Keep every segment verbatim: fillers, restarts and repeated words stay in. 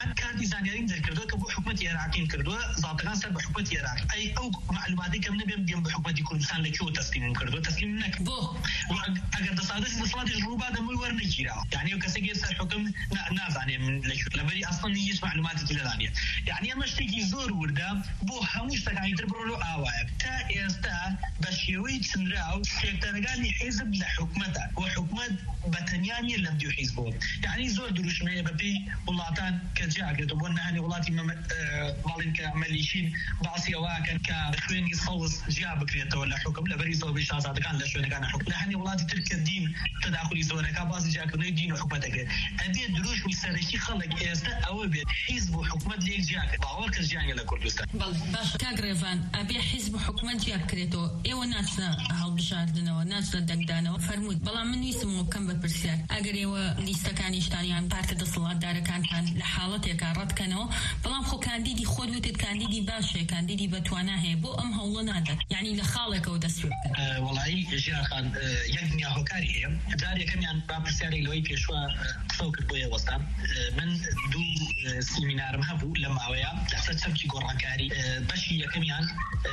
كانت زانيارين ذكرتوا كبو حكومة العراقيين كردوا زاطقان سر بحكومة العراق أي أو معلوماتي كم نبي بيم بحكومة كردستان لكيو تسليم كردوا تسليم منك بو وأجر تصادف بصلاة الجروب هذا مو ورن جيرا يعني وكسجل سر حكم نازعني من لكيو لبري أصلا يجيش معلومات تلانية يعني أما اشتكي زور وردا بو هموش تكاني تربرلو آواء تا إستا بشيوي تنراو يكترجاني حزب لحكمته وحكمة بتنياني لم ديو حزبه يعني زور دروش ما يبقي ولاتان كجاء قلت وانا هني ولاتي ما بالين كمليشين بعصي واكن كخوين يصوص جاء بكريته ولا حكم لا بريزه بشاسات كان لا شو كان حكم هني ولاتي ترك الدين تداخل زورك باص جاء كنه دين وحكمتك ابي دروش مسرشي خلق استا او بي حزب حكمه ليك جاء باور كجاء الى كردستان بل باش كاغريفان ابي حزب حكمه جاء كريتو اي وناس هالبشاردنا وناس دقدانه فرمود بلا من يسمو كم ببرسيار اگر و لیستکانیش تانیان پارت دستلات داره کان کان لحالته کارت کنه بلام خو کاندیدی خود وتد کاندیدی باشه کاندیدی بتوانه بو ام هول ناده يعني لخالك او دسوب أه والله جا خان يغني هوكاري هي داري كمان بابسياري لوي بيشوا فوق بويا وسط من دو سيمينار مهبو لما ويا تحت سبتي قرانكاري بشي كمان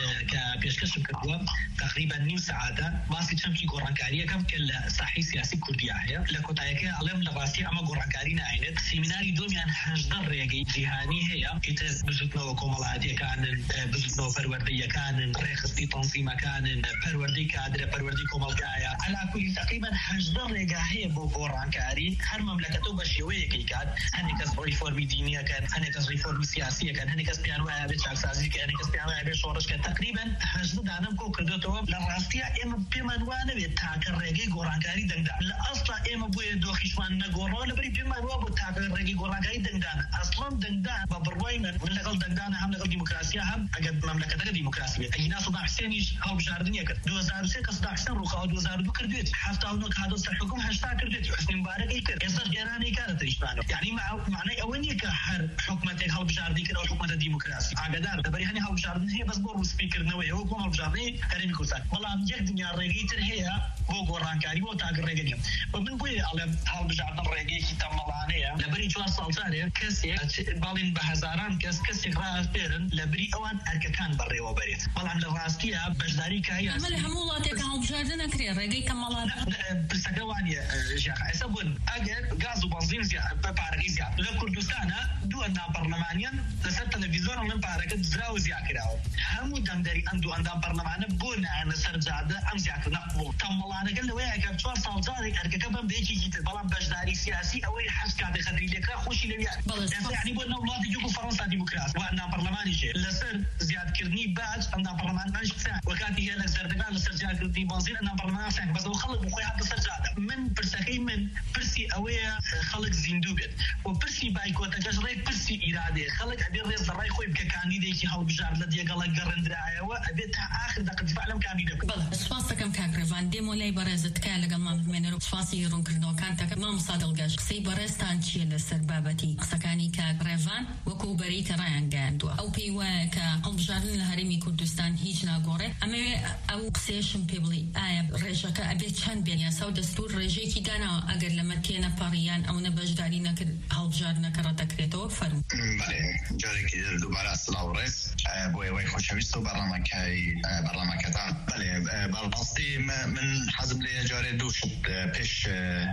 كبيشكش بكدوا تقريبا نيو ساعه باسي سبتي قرانكاري كم كل صحي سياسي كرديه هي لكوتايك علم لغاسي اما قرانكاري عينت سيميناري دوميان حجدر ريغي جهاني هي كيت بزتنا وكمالاتي كان بزتنا فرورديه كان ريخستي تنظيم كان فروردي كادر فروردي كمالجايا على كل تقريبا حجدر ريغا هي بو قرانكاري هر مملكته بشويه كي كان هني كس ريفورم دينيه كان هني كس ريفورم سياسيه كان هني كس بيانوا بتشاكسازي كان هني كس بيانوا بشورش كان تقريبا حجد دانم كو كردو لراستيا ام بيمانوانه بتاكر ريغي قرانكاري دندا لا اصلا ام بو دوخيشوان نغورو لبري بيمانوا بتاكر ريغي قرانكاري دندا اصلا دندا ببروين من لقل دندا هم لقل ديمقراطيه هم اجد مملكه ديمقراطيه اي ناس ضاع حسينيش هاو بشاردنيا كد دو هزار وسه كس ضاع حسين روخا دو هزار دو كرديت حتى انك هذا الحكم هشتا كرديت حسني مبارك يكر يصير جيراني كانت يشبانه يعني مع معنى اوني كحر حكمتك هاو بشاردي كده حكومه ديمقراطيه اجدار دبري هني هاو بشاردني هي بس بور سبيكر نوي هو كم بشاردني كريم كوسان والله ام جد دنيا ريغيتر هي بو قرانكاري بو تاغ ريغني ومن بوي على هاو بشاردن ريغي تملانيه لبري جوار صالتاري كسي بالين بهزاران كس كسي راس بيرن لبري اوان اركان بري وبريت والله لراستيا بجداري كاي عمل حمولاتك هاو بشاردن كري ريغي كمالات برسكواني جاك حسبون اجر غاز وبنزين زياده ببارك زياده لكردستان دو ان برلمانيا لسه تلفزيون من بارك زراو زياكراو همو دندري اندو ان برلمان بونا انا سرجاده ام زياك نقبل تملانا قال له يا كابتن صالزاري ارككبن بيجي جيت بلان بجداري سياسي او حس قاعد خدري لك خوشي لي يعني بونا اولاد يجوا فرنسا ديمقراطي وانا برلماني شيء لسر زياد كرني باج ان برلمان مانش بتاع وكانت هي لسردقان لسرجال كرني بنزين ان برلمان سان بس خلق بخوي حتى سرجاده من برسكي من برسي اويا خلق زندوبت وبرسي بايكوت جري برسي اراده خلق ابي رئيس الراي خوي كانديديتي هاو بجار لدي قال قرن درايه وابيتها اخر دقه فعلا كانديديت بل سواستا كم كاغريفان ديمو لي برزت كان لقما من سواسي يرون كردو كانت ما مصادل جاش سي برستان تشي لسربابتي سكاني كاغريفان وكو بريت رايان غاندو او بي وكا البجار الهرمي كردستان هيج ناغوري اما او سيشن بيبلي اي ريجاك ابي تشان بين سو دستور ريجيكي دانا اگر لما تينا باريان او نبجدارينا هالبجارنا كرتا كريتو فرم بله جاري كي دوباره السلام رئيس بوي وي خوشويستو برنامجي برنامجتا بله بالقصدي من حزب لي جاري دوش بيش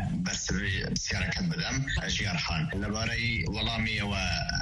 برسبي سيارة بدم جيار خان لباري ولامي و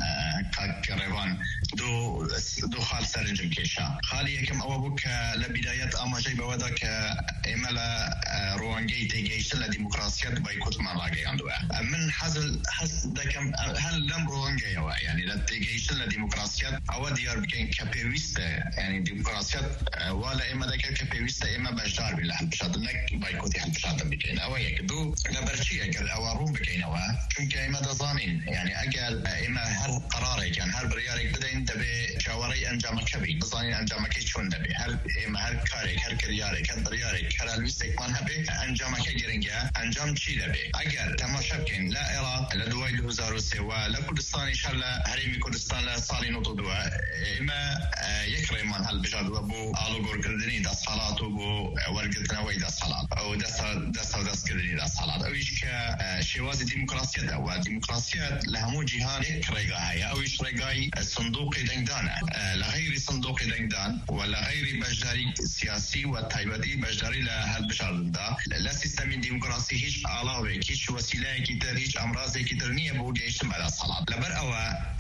كاكريفان دو دو خال سرنجم كيشا خالي يكم او بوك لبدايات اما جاي بودك املا روانجي تيجيش لديمقراطيه بايكوت مالاغي عندو من حزب حزب دكم هل لم روانجي يعني لا تيجيش لديمقراطيه او ديار بكين كابيويست يعني ديمقراطيه ولا اما دك كابيويست اما بجدار بالله بشادنك بايكوت حل بشاد بكين او يكدو لبرشي اجل او روم بكين او كم اما دزانين يعني اجل اما هل قرار كان هر بریاری بدین دبی شاوری انجام کبی بزنین انجام کی چون دبی هر هر کاری هر کریاری هر بریاری هر الویستک من هبی انجام کی گرینگه انجام چی دبی اگر تماشا کن لا عراق لا دوای دو هزار و سه و لا کردستان ان شاء الله هریمی کردستان لا سالی نوتو دو اما یکری من هل بجاد و بو آلو گور کردنی دست حالات و بو ورگتنا وی دست حالات او دست دست دست کردنی دست حالات اویش که شواز ديمقراطية و ديمقراطية لهمو جهان يكريغا هيا او يشريغاي صندوق دنگدان لغير صندوق دنگدان ولا غير بجداري سياسي وتايبتي بجداري لهل بشاردا لا سيستم ديمقراطي هيش علاوه هيش وسيله كتر هيش امراض كتر نيه بو جيش على الصلاه لبر او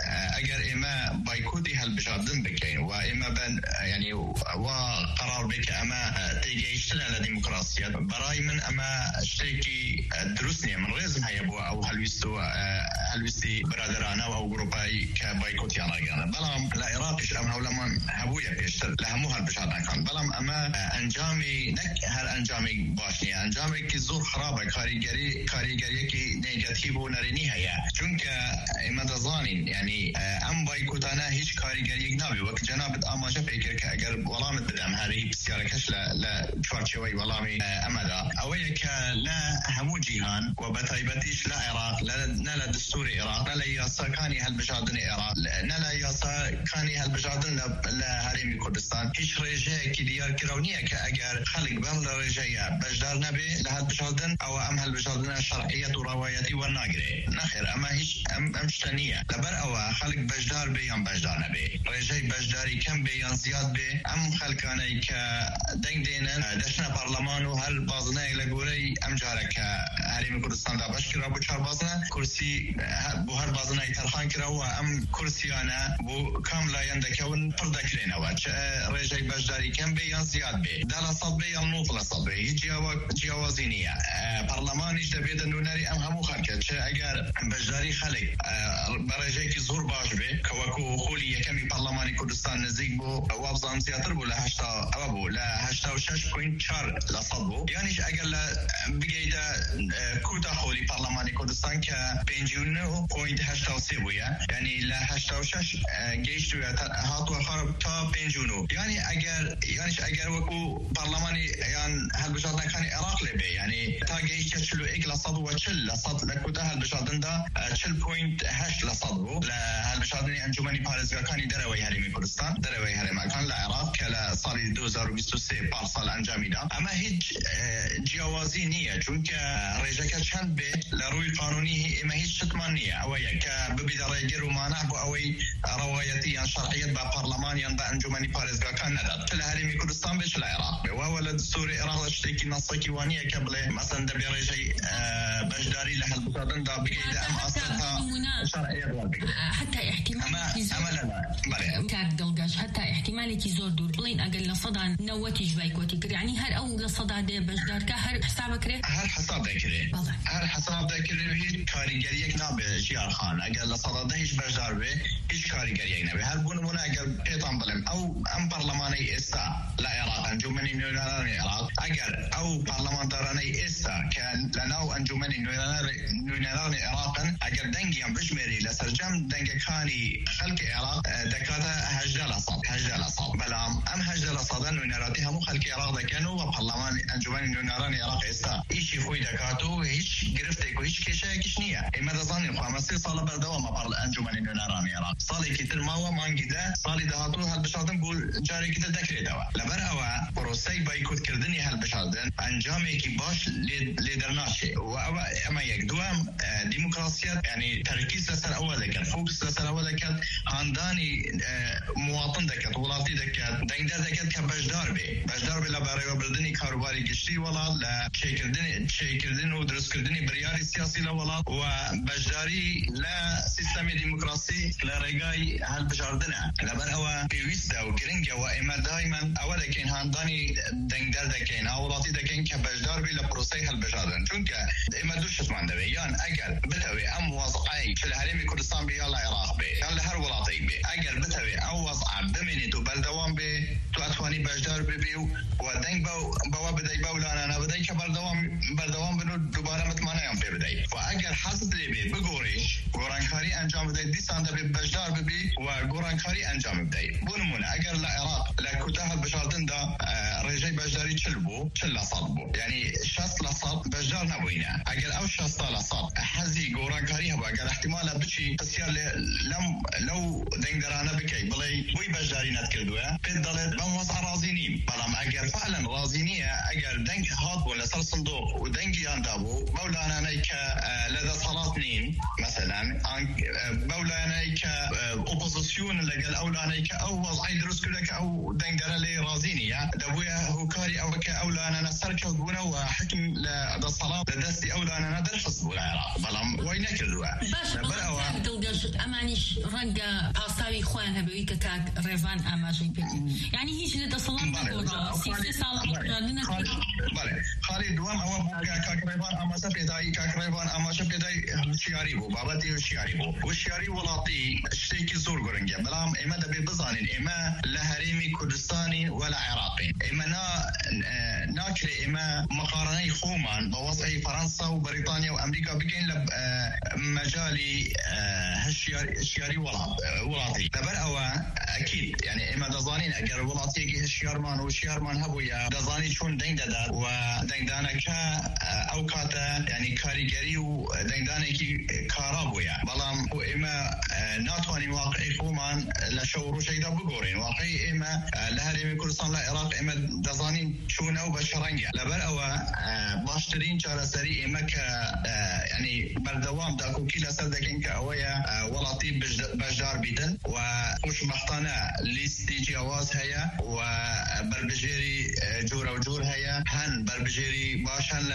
اگر اما بايكوتي هل بشاردن بكين و اما بن يعني وقرار بك اما تيجيش على ديمقراطية براي من اما اشتكي دروسني من غير هيا بو او هلويستو هلويستي برادرانا او جروباي كبايكوت يانا كان بلام لا عراقش ام هولمان هبويا بيشتر لهمو هالبشارنا كان بلام اما انجامي نك هل انجامي باشني انجامي كي زور خرابه كاريجري كاريجري كي نيجاتيف ونريني هيا چونك اما دزانين يعني ام بايكوتانا هيش كاريجري نابي وقت جناب اماجه فكر كاجر ولام بدم هاري بسياركش لا لا تشوارشوي ولامي امدا اويك لا همو جهان وبتايبتيش لا عراق لا لا دستور عراق لا ياسا كاني هالبجادن عراق لا ياسا كاني هالبجادن لهرم كردستان هيش رجاء كي ديار كرونيه كاجر خلق بهم رجاء بجدار نبي لهالبجادن او ام هالبجادن شرعيه وروايتي والناقري نخير اما هيش ام امشتنيه لبر او خلق بجدار بيان بجدار نبي رجاء بجداري كم بيان زياد بي ام خلقاني ك دنگ دينن دشنا برلمان وهل بازنه لغوري ام جارك هرم كردستان دا باش کرا بو چهار بازنه کرسی بو هر بازنه ترخان کرا و ام کرسیانه بو کاملا یندکون پردکرینه و چه رجای بجداری کم بیان زیاد بی دل صد بیان نوفل صد بی جیاوازی نیه پارلمانیش دبید نونری ام همو خرکت چه اگر بجداری خلق برجای که زور باش بی کوکو خولی یکمی پارلمانی کردستان نزدیک بو وابزان زیادتر بو لهشتا او بو لهشتا و شش پوینت چار لصد بو یعنیش اگر بگیده کوتا خولی پارلمانی کردستان که پنجونه پوینت هشتا و سه بویا یعنی لا هشتا و شش گیشت و هات و خراب تا پنجونو یعنی اگر یعنیش اگر وکو پارلمانی یعنی هل بجاد نکنی عراق لبه یعنی تا گیشت چلو ایک لصد و چل لصد لکوتا هل بجادن دا چل پوینت هشت لصد بو هل بجادنی انجمنی پارزگاکانی دروی هرمی کردستان دروی هرمی کان لعراق که لسالی دو هزار و بیست و سه پارسال انجامی دا اما هیچ جیاوازی نیه چون که رجاکت چند به لروی قانونی اما هیچ شتمانیه اویا که ببید رایگیر و مانع بو اوی روایتی یا شرعیت با پارلمان یا با انجمنی پارزگاکان نداد چل هرمی کردستان به چل عراق و ولا دستور عراق شتکی نصکی وانیه که بله مثلا دبی رجای بجداری لحل بسادن دا بگید ام اصلا شرعیت والبگید حتى احتمالي اما لا بله كاك دلقاش حتى احتمالي زور دور بلين اقل لصدى نوتي بايكوتي يعني هر او لصدى دي بجدار كهر حسابك ري هر حساب ذاكري هر حساب ذاكري هيك كاريجريك نابه جيار خان اقل لصدى ده هيش بجدار به هيش كاريجريك نابه هر بون بون اقل بيطان بلم او ام برلماني استا لا عراق انجمني نوراني عراق اقل او برلمان داراني استا كان لناو انجمني نوراني عراقا اقل دنگيان بجمري لسرجم دنگ كاني خلق عراق دكاتا هجدة لصد هجدة لصد بلام ام هجدة لصد نوراني همو خلق عراق دكانو وبرلمان انجمني نوراني عراق استا ايشي خوي دكاتو هيش گرفتك وهيش كيشا كشنية اما دزاني خامسي صالة بردوام برل انجمني نوراني عراق صالي كتر ماوا مانجده صالي دهاتو هالبشادن بول جاري كتر دكري دوا لبر اوا بروسي بايكوت كردني هالبشادن انجامي كي باش ليدرناشي واوا اما يك دوام ديمقراطية يعني تركيز لسر اول دكت فوكس لسر اول دكت هانداني مواطن دكت ولاتي دكت دنگدر دكت كبجدار بي بجدار بي لبري وبردني كاروباري گشتي ولا لا شيكردني شيكردني ودرس كردني برياري سياسي لا ولا وبجداري لا سيستم ديمقراطي لا رجاي هالبجاردنا لبر اوا بيويستا وكرنجا واما دائما اول كان هانداني دنگدر دكين اولاتي دكين كبجدار بي لبروسي هالبجاردن چونك اما دوش اسمان دبي يان اگر بتوي ام وضعي في الهرم كردستان بي يلا عراق بي يلا هر ولاطي بي اگر بتوي او وضع بمني تو بلدوان بي تو اتواني أتواني بجدار ببيو ودنگ باو باو بدأي باولانا أنا بدأي كبردوام بردوام بنو دوباره متمانه يوم بدأي وأجر حسب لي بي بقوري قرانكاري أنجام بدأي ديسان دبي بجدار ببي وقرانكاري أنجام بدأي بونمونه أجر العراق لكتاه البشارتن دا رجاي بجداري تشلبو تشلا صلبو يعني شاس لصاب بجدار نبوينا أجر أو شاس لصاب حزي قرانكاري هبا أجر احتمال بتشي تسير لم لو دنگ درانا بكي بلاي وي بجداري نتكردوها بدلت بموضع رازيني بلام أجر فعلا رازينية أجر دنگ هاد ولا سر صندوق ودنگ ياندابو مولانا نيكا لدى صلاتنين مثلا مولانا نيكا اوبوزيسيون لقال اولانا نيكا او وضعي درس كلك او دنگ درالي رازينية دبويا هوكاري او كا اولانا نسرك وقونا وحكم لدى الصلاة لدستي اولانا ندر حصب العراق بلام وين كردوا باش بلام دلقاش امانيش رنقا باستاوي خوان هبوي كاك ريفان اماجي بيكي يعني هيش لدى صلاة نقول سيسي صالح لنا بله خالي دوام او بوكا كاك ريفان اماسا بيداي كاك ريفان اماسا بيداي شياري بو بابتي شياري بو والشياري ولاتي شتيكي زور قرنجا بلام اما دبي بزانين اما لهريمي كردستاني ولا عراقي اما نا ناكري اما مقارني خومان بوضعي فرنسا وبريطانيا وامريكا بكين لب مجالي هالشياري ولاتي تبر او اكيد يعني اما دزانين اگر ولاتي هالشيارمان وشيارمان هبويا دزاني شون دنگ دادات ودنگ دانا كا اوقاتا يعني كاريگري ودنگ دانا كي كارابويا بلام اما ناتواني واقعي خومان لشورو شيدا بقورين واقعي اما لهريمي كردستان لا عراق اما دزانين شونه وبشرنجا لبر او باشترين جارسري اما ك يعني بردوام داكو كيلا سردكين كاويا ولاتي بجدار بيدن وخوش مختانا ليستي جواز هيا وبربجيري جورا وجور هيا هن بربجيري باشن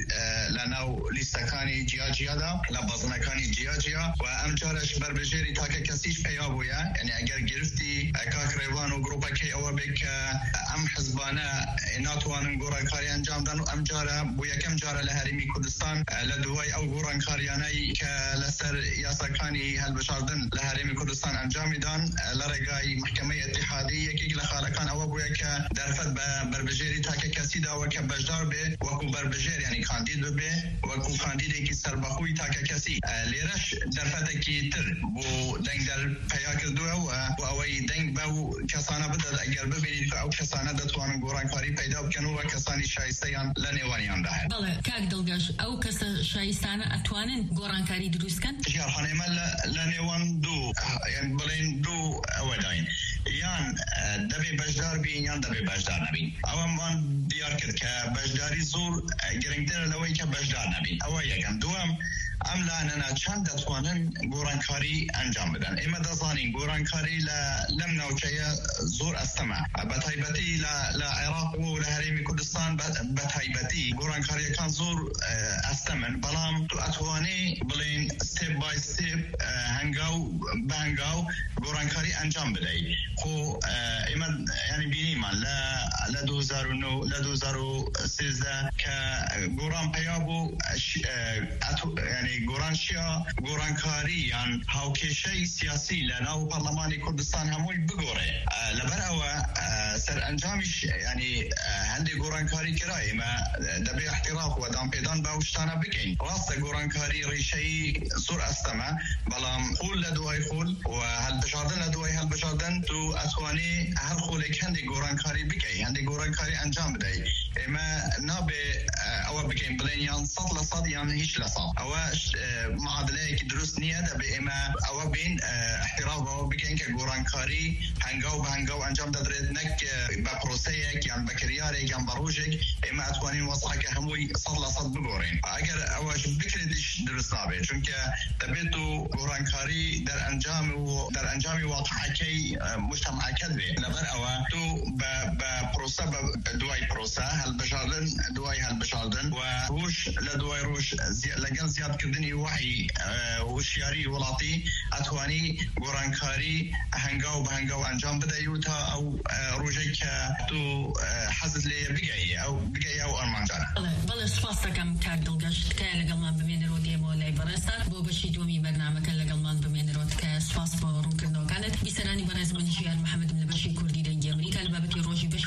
لناو ليستكاني جيا جيادا لبازنكاني جيا جيا وامجارش بربجيري تاكا كسيش بيابويا يعني اگر گرفتی کاک ریوان و گروپا کی او بک ام حزبانا ناتوان گورانکاری انجام دادن ام جاره بو یکم جاره لهرمی کردستان لدوای او گورانکاریانی که لسر یاسکانی هلبشاردن لهرمی کردستان انجام دادن لرگای محکمه اتحادیه کی لخالکان او بو یک درفت بربجری تاک کسی دا و که بجدار به وکو بربجری یعنی کاندید به وکو کاندیدی کی سربخوی تاک کسی لیرش درفت کی تر بو دنگ در پیاک دو و اوی دنگ باو کسانه بدد اگر ببینید که او کسانه دتوانن گورانکاری پیدا بکنن و کسانی شایسته‌یان لنیوانیان ده. بله کاک دلگاش او کس شایستانه اتوانن گورانکاری دروست کن؟ جار خانم لنیوان دو یعنی بلین دو اوداین یان دبی بجدار بین یان دبی بجدار نبین. او من دیار کرد که بجداری زور گرینگتر لوی که بجدار نبین. او یکم دوم ام لاننا چند دتوانن گورانکاری انجام بدن اما دزانین گورانکاری لم نوچه زور استمع بتایبتی لعراق و لهرمی کردستان بتایبتی گورانکاری کان زور استمن بلام تو اتوانی بلین ستیپ بای ستیپ هنگاو بهنگاو گورانکاری انجام بدهی خو اما یعنی بینی من ل دو هزار و نه ل دو هزار و سیزده که گوران پیابو یعنی گورانشیا گورانکاری یان هاوکشی سیاسی لناو پارلمانی کردستان هموی بگوره لبر او سر انجامش یعنی هندی گورانکاری کرای ما دبی احتراف و دام پیدان باوشتانه بکن راست گورانکاری ریشهی زور استمه بلام خول لدوای خول و هل بشاردن لدوای هل بشاردن تو اتوانی هر خولک هندی گورانکاری بکی هندی گورانکاری انجام بدهی اما نابه او بکن بلین یان صد لصد یان هیچ لصد او معادله که درست نیه ده به اما او بین احتراف و بکن که گورانکاری هنگاو به هنگاو انجام دادرد نک با پروسه یک یا بکریاره یا بروجک اما اتوانین واسه که هموی صد لصد بگورین اگر اواش بکردیش درست نابه چون که دبیتو گورانکاری در انجام و در انجام واقعی مجتمع کدوه لبر او تو با پروسه دوای پروسه هل بشاردن دوای هل بشاردن و روش لدوای روش لگن زیاد کردنی وعی وشیاری ولاتی اتوانی گورانکاری هنگاو به هنگاو انجام بده یو تا او روزی که تو حزب لی بگی او بگی او آرمان جانه بله بله سپاس دکم کاک دلگشت که لگل من بمین رو دیمو لی برسد بو بشی دومی برنامه که لگل من بمین رو که سپاس با رو کردن کانت بیسرانی برای زمانی شیار محمد من بشی کردی دنگی امریکا لبابتی روشی بشی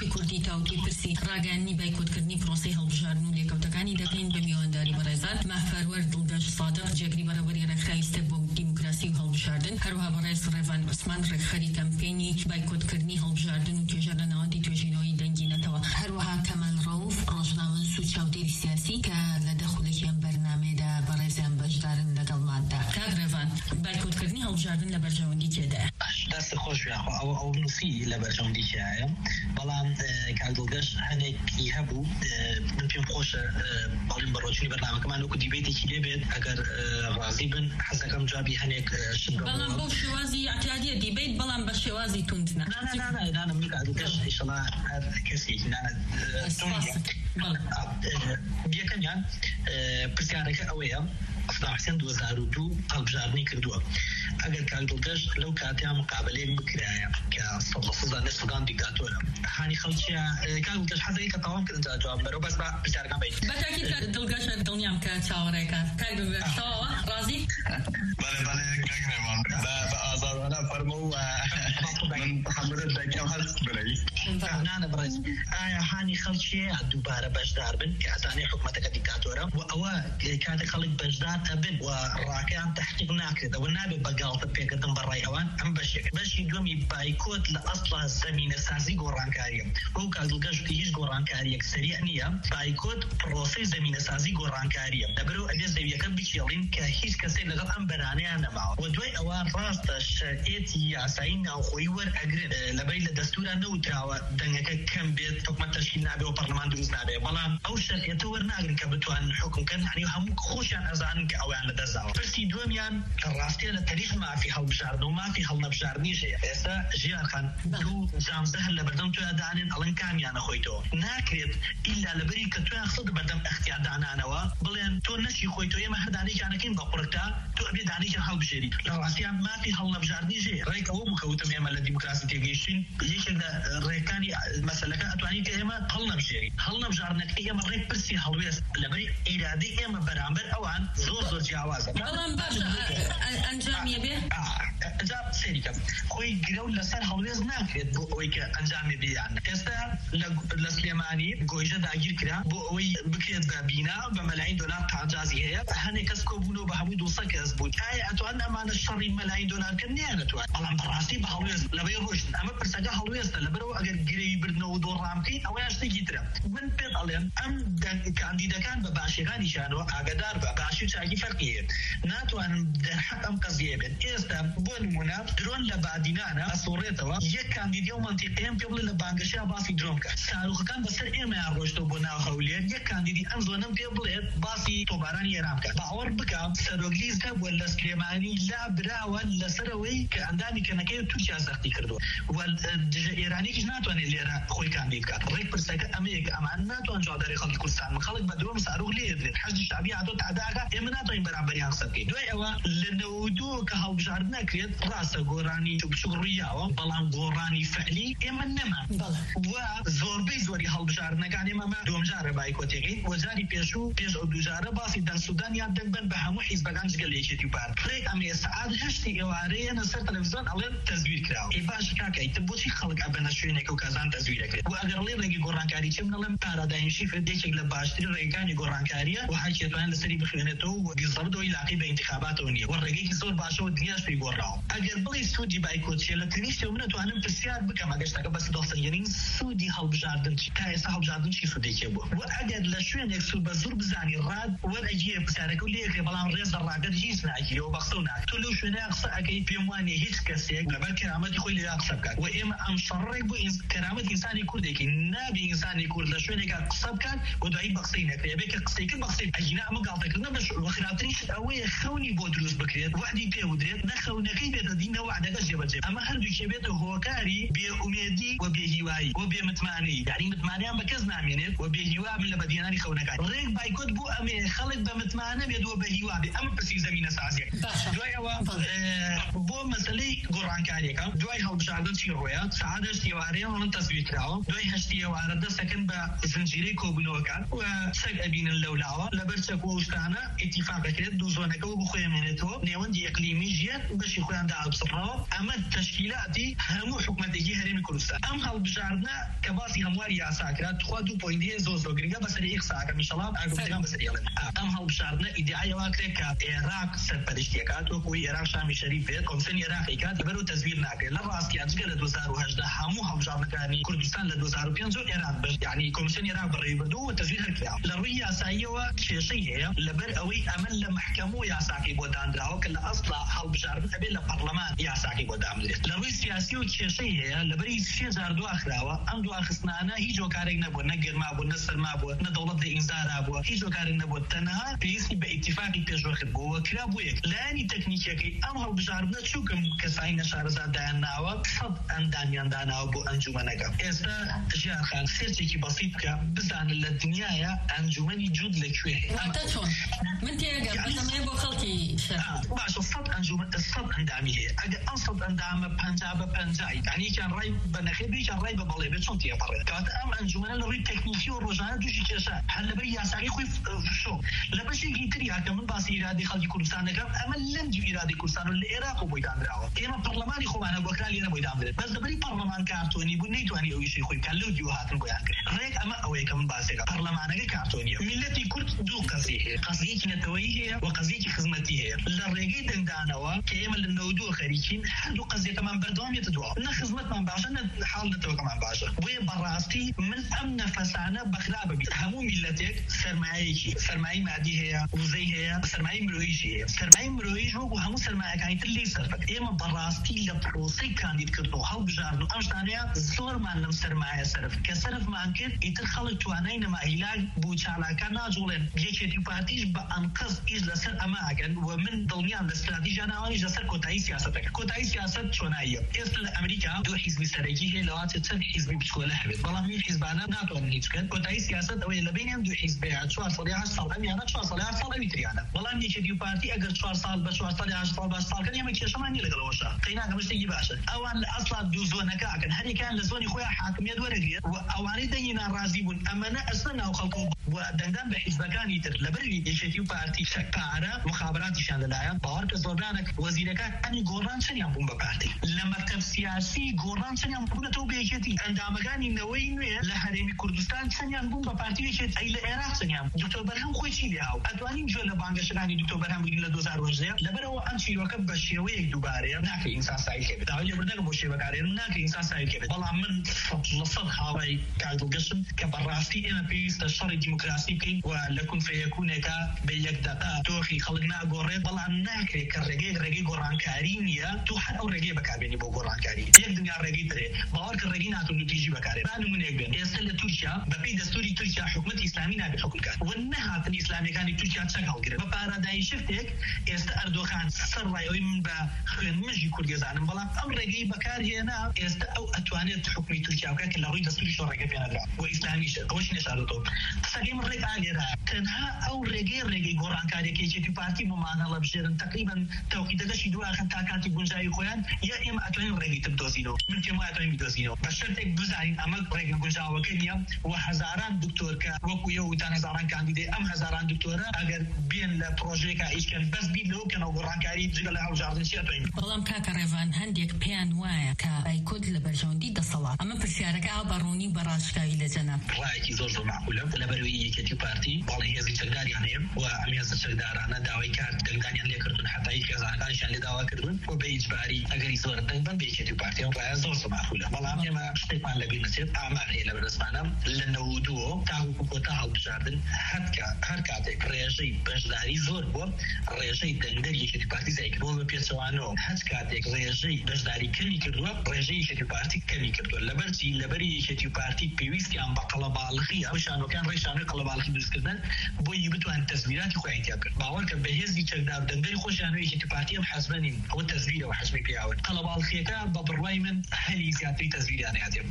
تاوتی پرسی ڕاگەیاندنی بایکۆتکردنی پرۆسەی هەڵبژاردن و لێکەوتەکانی دەکەین بە میوانداری بەڕێزان مافەروەر دڵگەش صادق جێگری بەرەبەری ڕێکخراوی بۆ دیموکراسی و هەڵبژاردن هەروەها بەڕێز ڕێڤان عوسمان ڕێکخەری کەمپێنی بایکۆتکردنی هەڵبژاردن و توێژە لە ناوەندی توێژینەوەی دەنگینەتەوە هەروەها کەمال ڕەوف ڕۆژنامەنووس و چاودێری سیاسی کە لە دەخولێکی ئەم بەرنامەیەدا بەڕێزیان بەشدارن لەگەڵماندا. کاک ڕێڤان بایکۆتکردنی هەڵبژاردن لە بەرژەوەندی کێدایە؟ دەست خۆش بێخوا ئەو ئەو نووسی لە بەرژەوەندی کێیە بەڵام کاک دڵگەش هەنێکی هەبوو من پێم خۆشە باڵین بەڕۆژنی بەرنامەکەمان وەکو دیبێتێکی لێ بێت ئەگەر ڕازی بن حەزەکەم جوابی هەنێک شت بەڵام بەو شێوازی ئەعتیادیە دیبێت بەڵام بە شێوازی توندنە نانە من کاک دڵگەش ئیشەڵا هەر کەسێکی نانە بیەکەمیان پرسیارەکە ئەوەیە ئەفتا حسێن دوو هەزار و دوو هەڵبژاردننی کردووە ئەگەر کاک دڵگەش لەو کاتیان مقابلەیەک بکرایە کە سەڵ سوودان دیکتاتۆرە هانی خەڵکیە کاک دڵگەش حەزەکەی کە تەواو کردن جواب بەرەو بەس بە پرسیارەکان بین بەتاکید کاک دڵگەش دڵنیام کە چاوەڕێکە کاک دڵگەش تەواوە ڕازی بەڵێ بەڵێ کاک ڕێڤان بە ئازادانە فەرمە و من حەمرت دەکەم هەست بڵێ نانە بڕێز ئایا هانی خەڵکیە دووبارە بەشدار بن کە ئەزانێ حکومەتەکە دیکتاتۆرە و ئەوە کاتێک خەڵک بەشدار ئەبن و ڕاکەیان تەحقیق ناکرێت ئەوە نابێت بەگاڵتە پێکردن بەڕای ئەوان ئەم بەشێک بەشی دووەمی بایکۆت لە ئەسڵا زەمینە سازی گۆڕانکاریە وەو کاک دڵگەش هیچ گۆڕانکاریەک سەریع نییە بایکۆت پرۆسەی زەمینە سازی گۆڕانکاریە لەبەرەوە ئەبێ زەویەکە بچێڵین کە هیچ کەسێک لەگەڵ ئەم بەرانەیان نەماوە و دوای ئەوە ڕاستە شەرعێتی یاسایی ناوخۆیی وەرئەگرن لەبەری لە دەستورە نەوتراوە دەنگەکە کەم بێت حکومەت تەشکیل نابێ و پەرلەمان دروست نابێ بەڵام ئەو شەرعێتە وەرناگرن کە بتوانن حکومکردن هەنی هەموو خۆشیان ئەزانن کە ئەویان لە دەستداوە پرسی دووەمیان ڕاستیە لە تەریخ مافی هەڵبژاردن و مافی هەڵنەبژاردنیش هەیە ئێستا ژیان خان دوو جامزە هەر لە بەردەم تۆیان دانێن ئەڵەن کامیانە خۆیتەوە ناکرێت ئیلا لەبەری کە تویان خسە بەردەم ئەختیار دانانەوە بڵێن تۆ نەچی خۆیتەوە ئێمە هەر دانێکیانەکەین بە قوڕکتا تۆ ئەبێ دانێکیان هەڵبژێری لە ڕاستیان مافی هەڵنەبژاردنیش هەیە ڕێک ئەوە بوو کەوتم ئێمە لە دیموکراسی تێگەیشتین یەکێک لە ڕێکانی مەسەلەکە ئەتوانین کە ئێمە هەڵنەبژێری هەڵنەبژاردنەکەی ئێمە ڕێک پرسی هەڵوێست لەبەری ئیرادەی ئێمە بەرامبەر ئەوان زۆر زۆر جیاوازە بەڵام باشە ئەنجامیە بێ ئەنجام سێریکەم خۆی گرە و لەسەر هەڵوێز ناکرێت بۆ ئەوەی کە ئەنجامی بیان ئێستا لە سلێمانی گۆیژە داگیر کرا بۆ ئەوەی بکرێت بە بینا بە مەلاین دۆلار قاجازی هەیە هەنێک کەس کۆبوونەوە بە هەموو دووسە کەس بوو ئایا ئەتوان ئەمانە شەڕی مەلاین دۆلارکە نیانەتوان بەڵام بەڕاستی بە هەڵوێز لەبەی ڕۆژن ئەمە پرسەکە هەڵوێستە لەبەرەوە ئەگەر گرەوی بردنەوە دۆڕامکەین ئەوەیان شتێکی ترە من پێت ئەڵێم ئەم کاندیدەکان بە باشیەکانیشانەوە ئاگادار بە باشی و چاکی فەرقی هەیە ناتوانن دەرحەق ئەم قەزیە بێت ئێستا بۆ نمونە درۆن لە بادینانە ئەسۆڕێتەوە یەک کاندیدە و منتیقەیەم پێ بڵێ لە بانگەشەیە باسی درۆن بکات ساروخەکان بەسەر ئێمەیان ڕۆشتەوە بۆ ناو هەولێر یەک کاندیدی ئەم زۆنەم پێ بڵێت باسی تۆبارانی ئێران بکات باوەڕ بکە سەرۆگلیز هەبووە لە سلێمانی لا براوە لەسەرەوەی کە ئەندامی کەنەکەی تورکیا سەختی کردووە و دژە ئێرانیش ناتوانێت لێرە خۆی کاندید بکات ڕێک پرسەکە ئەمەیە کە ئەمان ناتوان جواداری خەڵکی کوردستان من خەڵک بە درۆم ساروغ لێ دێت حەشدی شعبی هاتۆ تعداکە ئێمە ناتوانین بەرامبەریان قسە بکەین دوای ئەوە لە نەوە دوو کە هەڵبژاردن نەکرێت ڕاستە گۆڕانی بچووک ڕوویاوە بەڵام گۆڕانی فعلی ئێمە نەمان و زۆربەی زۆری هەڵبژاردنەکان ئێمە دووەمجارە بایکۆتێکین وەجاری پێشوو پێش ئەو دووجارە باسی دەنگ سوودان یان دەنگ بن بە هەموو حیزبەکان جگە لە یەکێتی پار ڕێک ئەمە سەعات هەشتی ئێوارەیە لەسەر تەلەڤیزۆن ئەڵێن تەزویر کراوە ئێ باشە کاکەی تر بۆچی خەڵک ئەبەنە شوێنێک و کازان تەزویرەکرێت و ئەگەر ڵێ ڕێگی گۆڕانکاری چێ منەڵێم پارادایم شیفر یەکێک لە باشترین ڕێگەکانی گۆڕانکاریە و هەرکێتوان لەسەری بخوێنێتەوە و بیزەڵدەوەی لاقی بە ئینتیخاباتەوە نییە و ڕێگەیەکی زۆر باشەوە دنیاش پێی گۆڕاوە ئەگەر بڵێ سوودی بایکۆتیە لە تەنیشتەوە من ئەتوانم پرسیار بکەم ئەگەشتەکە بەس دۆسەگەرین سوودی هەڵبژاردن تا ئێستا هەڵبژاردن چی سوودێکێ بووە و ئەگەر لە شوێنێک سوود بە زۆر بزانی ڕاد وەرئەگیە پرسیارەکە و لێکرێ بەڵام ڕێزە ڕاگەر هیچ ناگیرەوە بەخسە و ناکرێت تۆ لەو شوێنەیە قسە ئەەکەی پێم وانێ هیچ کەسێک لەبەر کەرامەتی خۆی لێرا قسە بکات و ئێمە ئەم شەڕێک بۆ کەرامەت ئینسانی کوردێکی نابێ ئینسانی کورد لە شوێنێکا قسە بکات و دوایی بە قسەی نەکرێ بێ کە قسەیکرد بە قسەی ئەگینا ئەمە گاڵتەکردنە بە خراپترین شت ئەوەیە خەونی بۆ دروست بکرێت وعدی پێ ودرێت نەخەونەکەی بێتە دینە وعدەکە جێبەجێ ئەمە هەردووکێ بێتە هۆکاری بێئومێدی و بێهیوایی و بێمتمانی یعنی متمانیان بە کەس نامێنێت و بێهیوا من لە بەدیێنانی خەونەکان ڕێک بایکۆت بوو ئەمێ خەڵک بە متمانە بێت و بەهیوا بێ ئەمە پرسی زەمینە سازیە دوای ئەوە بۆ مەسەلەی گۆڕانکاریەکە دوای هەڵبژاردن چی ڕۆیە سەعات هەشتی ئێوارەیە هەڵن تەزویر کراوە دوای هەشتی ئێوارە دەستەکەن بە زنجیرەی کۆبوونەوەکان و سەگ ئەبینن لەولاوە لەبەر چەک و شتانە ئیتیفاق دەکرێت دوو زۆنەکە و بخۆێمێنێتەوە نێوەندی ئەقلیمی ژیان بەشی خۆیان دابسڕەوە ئەمە تشكيلاتي هم حكومتي هرم كردستان ام هالبجارنا كباسي همواري ياساكرات خوا دو بوينت زو زو غريغا بس ريخ ساكر ان شاء الله اقول بس يلا ام هالبجارنا ادعاء واكرك العراق سرپرشتيكات وكوي العراق شام شريف كومسن العراقي كات برو تزوير ناكر لراستي اجل دو ألف وثمانية عشر همو هالبجارنا كاني كردستان ل دو ألف وخمسة العراق يعني كومسن العراق بري بدو تزوير هكذا لروي اسايوا شيء هي لبر اوي امل لمحكمه ياساكي بودان دراو كلا اصلا هالبجارنا بلا برلمان ياساكي بودام لروي سياسي وشيء هي لبري شي زار دو اخراوا ام دو اخسنانا هيجو كاريك نبو نقر ما بو نصر ما بو ندولة دي انذار ابو هيجو كاريك نبو تنها بيسي باتفاقي بيجوخ بو كرابويك لاني تكنيكي ام هالبجارنا شوكم كساين شارزاد داناوا صد اندان يندانا ابو انجمنك استا جار خان سيرتي بسيط ك بزان الدنيا انجمني جود لكوي وقتشون من تيجا بس ما يبغى خلقي باش الصد انجمن الصد اندامي هي اجا انصد اندام بنجاب بنجاي يعني كان راي بنخبي كان راي ببالي بتشون تي برا كانت ام انجمن الري تكنيكي ورجعنا دوشي كيشا هل بري ياساقي خوي شو لا باش يجي كمان باسي ارادي خلقي كردستان كم اما لم يجي ارادي كردستان العراق وبيدان دراو اما برلماني خو انا بوكالي انا بيدان بس بري برلمان كارتوني بني تواني او شيء خوي كلو ديوهات بيان ريك اما اوي كمان باسي برلماني كارتوني ملتي كرد دو قضيه قضيه نتويه وقضيه خدمتي هي الريقي دندانوا كيما النودو خريجين حدو قضيه كمان بردوم يتدوا ان خدمت من باشا حال نتو كمان باشا وي براستي من امن فسانه بخراب بي همو ملتك سرمايكي سرماي مادي هي وزي هي سرماي مرويجي سرماي مرويج هو همو سرماي كان تلي صرفك اما براستي لبروسي كان يتكتو هل بجارنو امشتانيا زور ما نم سرماي صرف كصرف ما انكر يتخلق توانين ما علاج بوچالا كان ناجولن بيجي بارتيش بانقذ ايش لسر اماكن ومن ضمنيان الاستراتيجيه انا اني جسر كوتاي سياستك كوتاي سياست شونايه اسل امريكا دو حزب استراتيجي هي لوات تن حزب بشكل حبت والله مين حزبنا ناتو نيت كان كوتاي سياست او لبين دو حزب شو صليها صل امي انا شو صليها صل امي تريانا والله مين ديو بارتي اگر شو صال بشو صليها صل باش صال كان يمك شماني لقلوشا قينا مش تجي باشا اوان اصلا دو زونه كان هري كان لزوني خويا حاكميه ورقيه اواني دينا رازيبون امانه اصلا او خلقوا ودندان بحزب كان يتر لبري يشتيو بارتي شكاره مخابرات شان لايا باور زورانك وزيرك اني غوران شنيا بومبا بارتي لما كان سياسي غوران شنيا بومبا تو بيجتي عندما كان نوين لحريم كردستان شنيا بومبا بارتي يشت اي العراق شنيا دكتور برهم خويتي لياو اتواني جول بانغ شغاني دكتور برهم ل دو ألف وثمانية لبرو انشي وكب بشوي دوباره ناك انسان سايل كبد تعالوا بدك بوشي بكارين ناك انسان سايل كبد والله من فضل هاوي قاعد القسم كبراسي ام بي الشر الديمقراطي ولكن فيكون كا بيك دقا توخي خلقنا غوريد والله ناك كرجي رجي غوران كارينيا تو حد او رجي بكابيني بو غوران كاري يقدر رجي تري باورك رجي ناتو تيجي بكاري بانو من يقبل يسال تركيا ببي دستوري تركيا حكومه اسلاميه بحكم كان والنهات الاسلامي كان تركيا تشغل كده بباراداي شفتك است اردوغان سر رايوي من بخن مجي كل زعلان بلا امر رجي بكاري هنا است او اتوانيت حكومه تركيا وكاك لا روي دستوري شو رجي فينا درا واسلامي اوش نشارته سقيم الرجال عليها كانها او رجي رجي غوران كاري كي تي بارتي ممانا لبجرن تقريبا توقيت دغشي دو اخن تاكاتي بونجاي خويان يا اما اتوين رجي تبدوزينو من تما اتوين بدوزينو بشرتك بزاين اما رجي بونجا وكنيا وهزاران دكتور كا وكو يو تان هزاران كانديدي ام هزاران دكتوره اگر بين البروجي كا ايش كان بس بي لو كانوا غوران كاري جيل له جاردن شي اتوين والله كاكا ريفان هنديك بيان وايا كا اي كود لبرجون دي الصلاه اما برسيارك عبروني براشكا الى جنب رايكي زور معقوله لبروي كي بارتي والله هي زي تقدر يعني وامي هذا تقدر انا داوي كارت تقدر يعني لكردون حتى يكذا كان شان لداوا كردون وباجباري اگر يزور دبن بيجي بارتي وراي زور معقوله والله ما اشتيت مع لبي نسيت اعمال هي لبرسمانا لانه دو تاعو كوتا بجاردن حتى حركاتك رياجي بجداري زور بو رياجي دندر يجي بارتي زي كرو بيتسوانو حركاتك رياجي بجداري كلي كردو رياجي يجي بارتي كلي كردو لبرتي لبري يجي بارتي بيويس كان بقلب بالخي وشانو كان ريشانو قلب بالخي دسكدن بو يبتو ان تزويرات خويت ياك باورك بهزي تشدار دندر خوشانو يجي بارتي محاسبني هو تزوير وحسبي بياو قلب بالخي كان ببرواي من هل يزياتي تزوير يعني هذه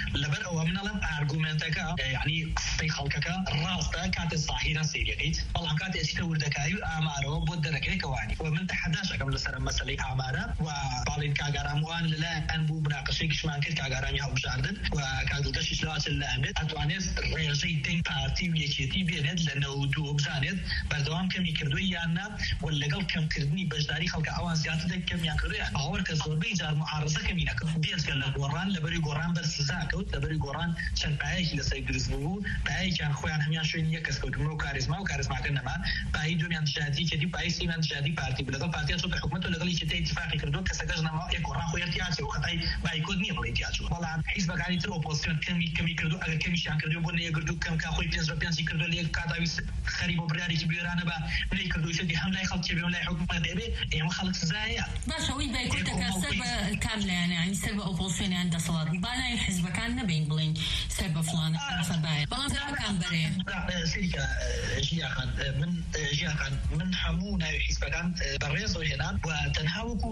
لبر او من لم ارغومنتك يعني في خلقك راستا كانت الصحيحه سيريت والله كانت استور دكايو امارو بودرك كواني ومن تحداش قبل سنه مساله اماره وبالين كاغارام وان لا انبو مناقشه شمان كل كاغارامي هاو بجاردن وكادو دش شلات الاند اتوانيس ريزيتين بارتي ويتي بيند لانه دو بزانيد بردوام كم يكردو يانا ولا قال كم كردني بجداري خلق اوان زياده كم يكردو اور كزوربي جار معارضه كم يكردو ديز قال قران لبري قران بس زاكو لبري قران شن بايش لسيدرزبو باي كان خويا هميان شوين يكس كودمو كاريزما وكاريزما كنما باي دنيا جادي كدي باي سيمان جادي بارتي بلا بارتي سو حكومته لغلي شتي اتفاقي كردو كسجنا ما يقرا خويا ارتياج وخطاي باي كود ني بلا ارتياج والله حزب قاعد ترو بوزيشن كم كم كردو اگر كم شان كردو بن يقردو كم كا خوي بينز بينز كردو لي كاتاويس خريب براري كبيرانه با ملي كردو شدي حمله خلط بيون لا حكومه دبي اي خلق زايا باش وي باي كنت كسب كامله يعني سبب اوبوزيشن عند صلاه بانا حزب كان نبين بلين سبب فلان فباي والله كان بري سيريكا جيا خان من جيا خان من حمونا حزب كان بريزو هنا وتنهاوكو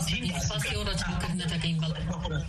فاسيورة كرنتا كاين بل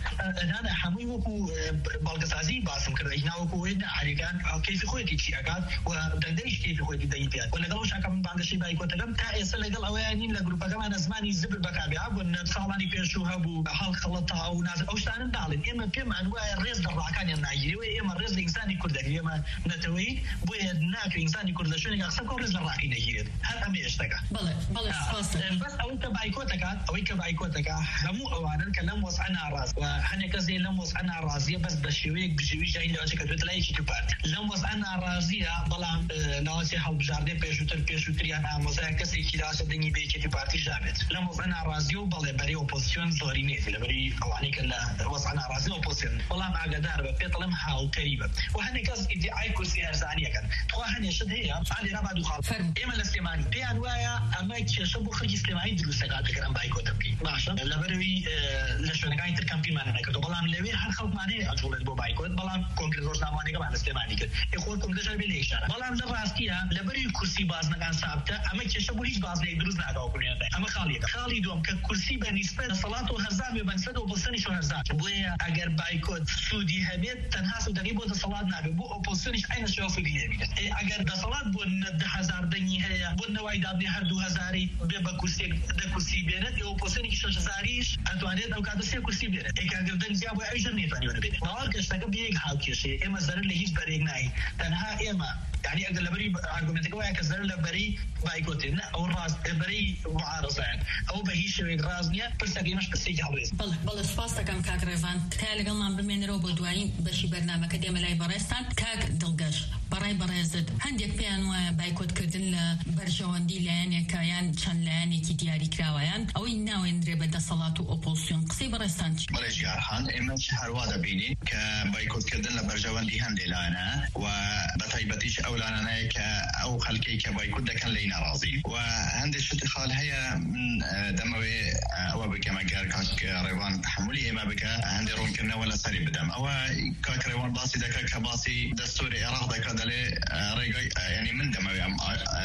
انا حموكو بالقصازي باسم كرا هناوكو هنا عريكان كيف خويتي شي اكاد ودندش كيف خويتي دايبيات ولا قالوش كم بانغشي باي كنت كم كايس اللي قال اوانين لجروب كمان زماني زبر بكابي ابو صالاني بيشو هبو حال خلطها او ناس او شان دالين اما كم انواع الرز الراكان النيجيري اما الرز الانساني كردي اما نتوي بو ناك انساني كردي شنو قصه الرز الراكي نيجيري هذا ما يشتكى بله بله فاصل بس او انت بايكوتك او انت بايكوتك همو اوان كلام وصعنا راس وحنا كزي لم وصعنا راسيه بس بشويك بجوي جاي لو شكل تلاقي شي تبارت لم وصعنا راسيه بلا ناسي حل بجاردي بيشوتر بيشوتري انا مزاك كسي كلاس دني بيجي تبارتي جابت لم وصعنا راسيه بلا بري اوبوزيشن زوريني بري اواني كلا وصعنا راسيه اوبوزيشن والله ما قدر بيطلم حاول قريبه وحنا كز ادعاء كرسي ارزانيه كان تخوان شد هي علي ربع دخل اما السليماني بي انواع اما كشبو خرج سليماني دروس قاعد كلام بايكو تبكي ماشي لبروي لشون قاعد تركمبي معنا كده بلان لوي هر خلق معنی اجول بو بايكو بلان کنکریت روزنامه‌ای که من استعمال کرد اخوان کم داشت بیلی اشاره بلان لراستیه لبری کرسی باز نگان ثابته اما که شبو هیچ باز نگدروز نگاه کنید اما خالیه خالی دوم که کرسی به نسبت صلات و هزار به نسبت و بسنش و هزار بویا اگر بايكو سودی همیت تنها سودی بود صلات نبی بو اپوزیشنش عین شو سودی همیت اگر د صلات بو ده هزار دنی هيا بو نوای دادنی هر دو هزاری به با کرسی د کرسی بینت اپوزیشنش هزاریش اتوانید او کادو سی کرسی بینت اگر دن زیابو ایجر نیتانی ونه بینت باور کشتاک بیگ حال کشی اما زر لهیچ برگ نهی تنها اما يعني اقدر لبري ارغومنتك ويا كزر لبري بايكوتين او راس بري معارضين او بهيش رازنيا بس اقيمش بس يجي حويز بل بل سپاس كم كاك ريفان تالي قلنا بمن رو بدوين بشي برنامج كديم لاي برستان كاك دلقش براي برازد هنديك بيان بايكوت كردن برجواندي لان كيان شان لان كي دياري كراويان او يناو يندري بدا صلاه اوبوزيشن قصي برستان برج يارحان اما شهر وادا بيني كبايكوت كردن لبرجواندي هندي لانا وبتايبتيش اولانا ك او خلكي كبايكوت ده كان لينا راضي وهند الشتخال هي من دموي او بك ما قال كاك ريوان تحملي ما بك هند رون كنا ولا سري بدم او كاك ريوان باسي دك كباسي دستوري عراق دك دلي ريغاي يعني من دموي ام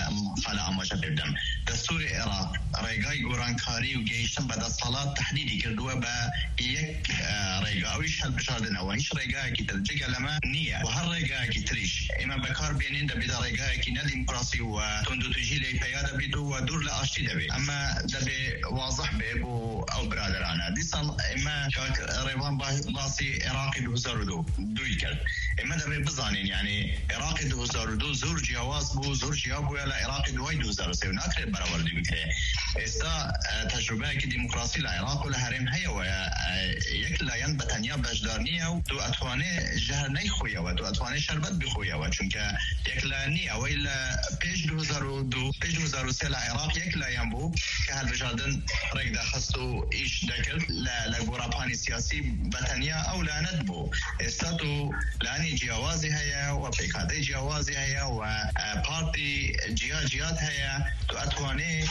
خلا ام شف بدم دستوري عراق ريغاي غورانكاري وجيشن بدا الصلاه تحديدي كردوا با يك ريغا ويش هالبشادنا ويش ريغا كي تلجا لما نيه وهالريغا كي تريش اما بكار بينين ده بدرجة كنا ديمقراطي وتندو تجي لي بياده بيدو ودور لأشتي دبي أما دبي واضح بيبو أو برادر أنا دي صل إما كاك ريفان باسي عراقي بهزاردو دويكر إما دبي بزانين يعني عراقي بهزاردو زور جواز بو زور جوابو يلا عراقي دوي دوزارسي وناكر براوردي بكره استا تجربة كديمقراطي العراق والهرم هي ويكلا ينبتنيا بجدارنيا ودو أتواني جهر نيخويا ودو أتواني شربت بخويا وچونك يكلاني او الى بيج دو هزار ودو بيج دو هزار وسه العراق يكلا ينبو كهالرجالدن ريق داخستو ايش دكر لا لغوراباني سياسي بتنيا او لا ندبو استاتو لاني جوازي هيا وبيكادي جوازي هيا وبارتي جيا جيات هيا تو اتواني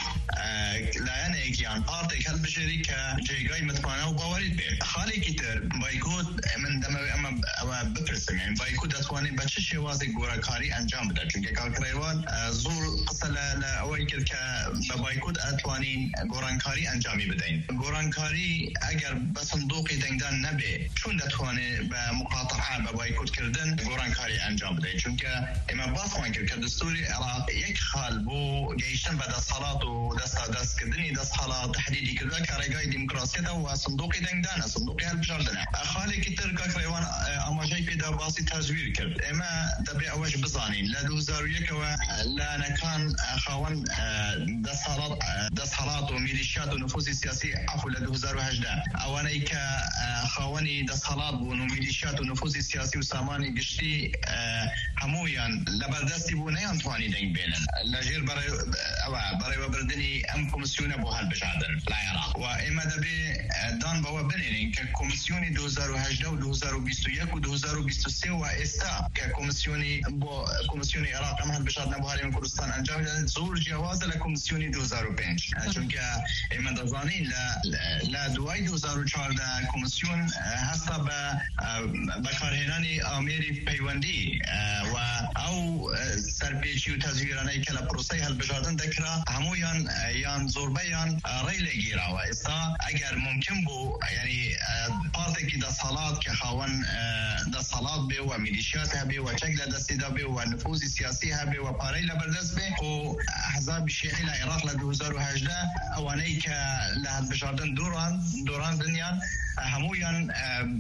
لا انا يعني بارتي كالبشري كجيغاي متفانا وباوريد بي خالي كتر بايكوت من دموي اما بفرسم يعني بايكوت اتواني بچه وازي غوراكاري انجام بده چونکه کارکریوان زور قصه ل اولی که بایکوت اتوانین گورانکاری انجامی بدین گورانکاری اگر بسن صندوقی دنگدان نبی چون دتوانه به مقاطعه به بایکوت کردن گورانکاری انجام بده چون که اما باز خوان کرد که دستوری عراق یک خال بو گیشتن به دستالات و دست دست کردنی دستالات تحدیدی کرده که رگای دموکراسی ده و صندوقی دنگدان صندوقی هل بجاردنه خالی که ترک کریوان آماجای پیدا باسی تزویر کرد اما دبی اوش بزانین لا دو هزار و یک و لا نکان خوان دستالات دستالات و میلیشیات و نفوذ سیاسی عفو لا دو هزار و هجده اوانی که خوانی دستالات و میلیشیات و نفوذ سیاسی و سامانی گشتی همویان لبردستی بو نیان توانی دنگ بینن لجیر برای برای بردنی ام کمیسیون بو هل بجادن العراق و اما دبی دان باو بنین که کمیسیونی دو هزار و هجده و دو هزار و بیست و یک و دو هزار و بیست و سه و استا که کمیسیونی با کمیسیونی عراق هم هل بجادن بو هریم کردستان انجام دادن زور جواز لکمیسیونی دو هزار و پنج چون که اما دزانی لا دوای دو هزار و چهارده کمیسیون هستا به بکارهنانی آمیری پیوندی و او سرپیچی و تزویرانه که لپروسی هل بجادن دکرا همویان یان زوربیان ریل گیرا و استا اگر ممکن بو یعنی پارتی که دستالات که خواهن دستالات به و میلیشیات هبه و چگل دستی دا به و نفوذ سیاسی هبه و پاری لبردست به و حزاب شیعی لعراق ل دو هزار و هجده اوانه که لحد بجادن دوران دوران دنیان همویان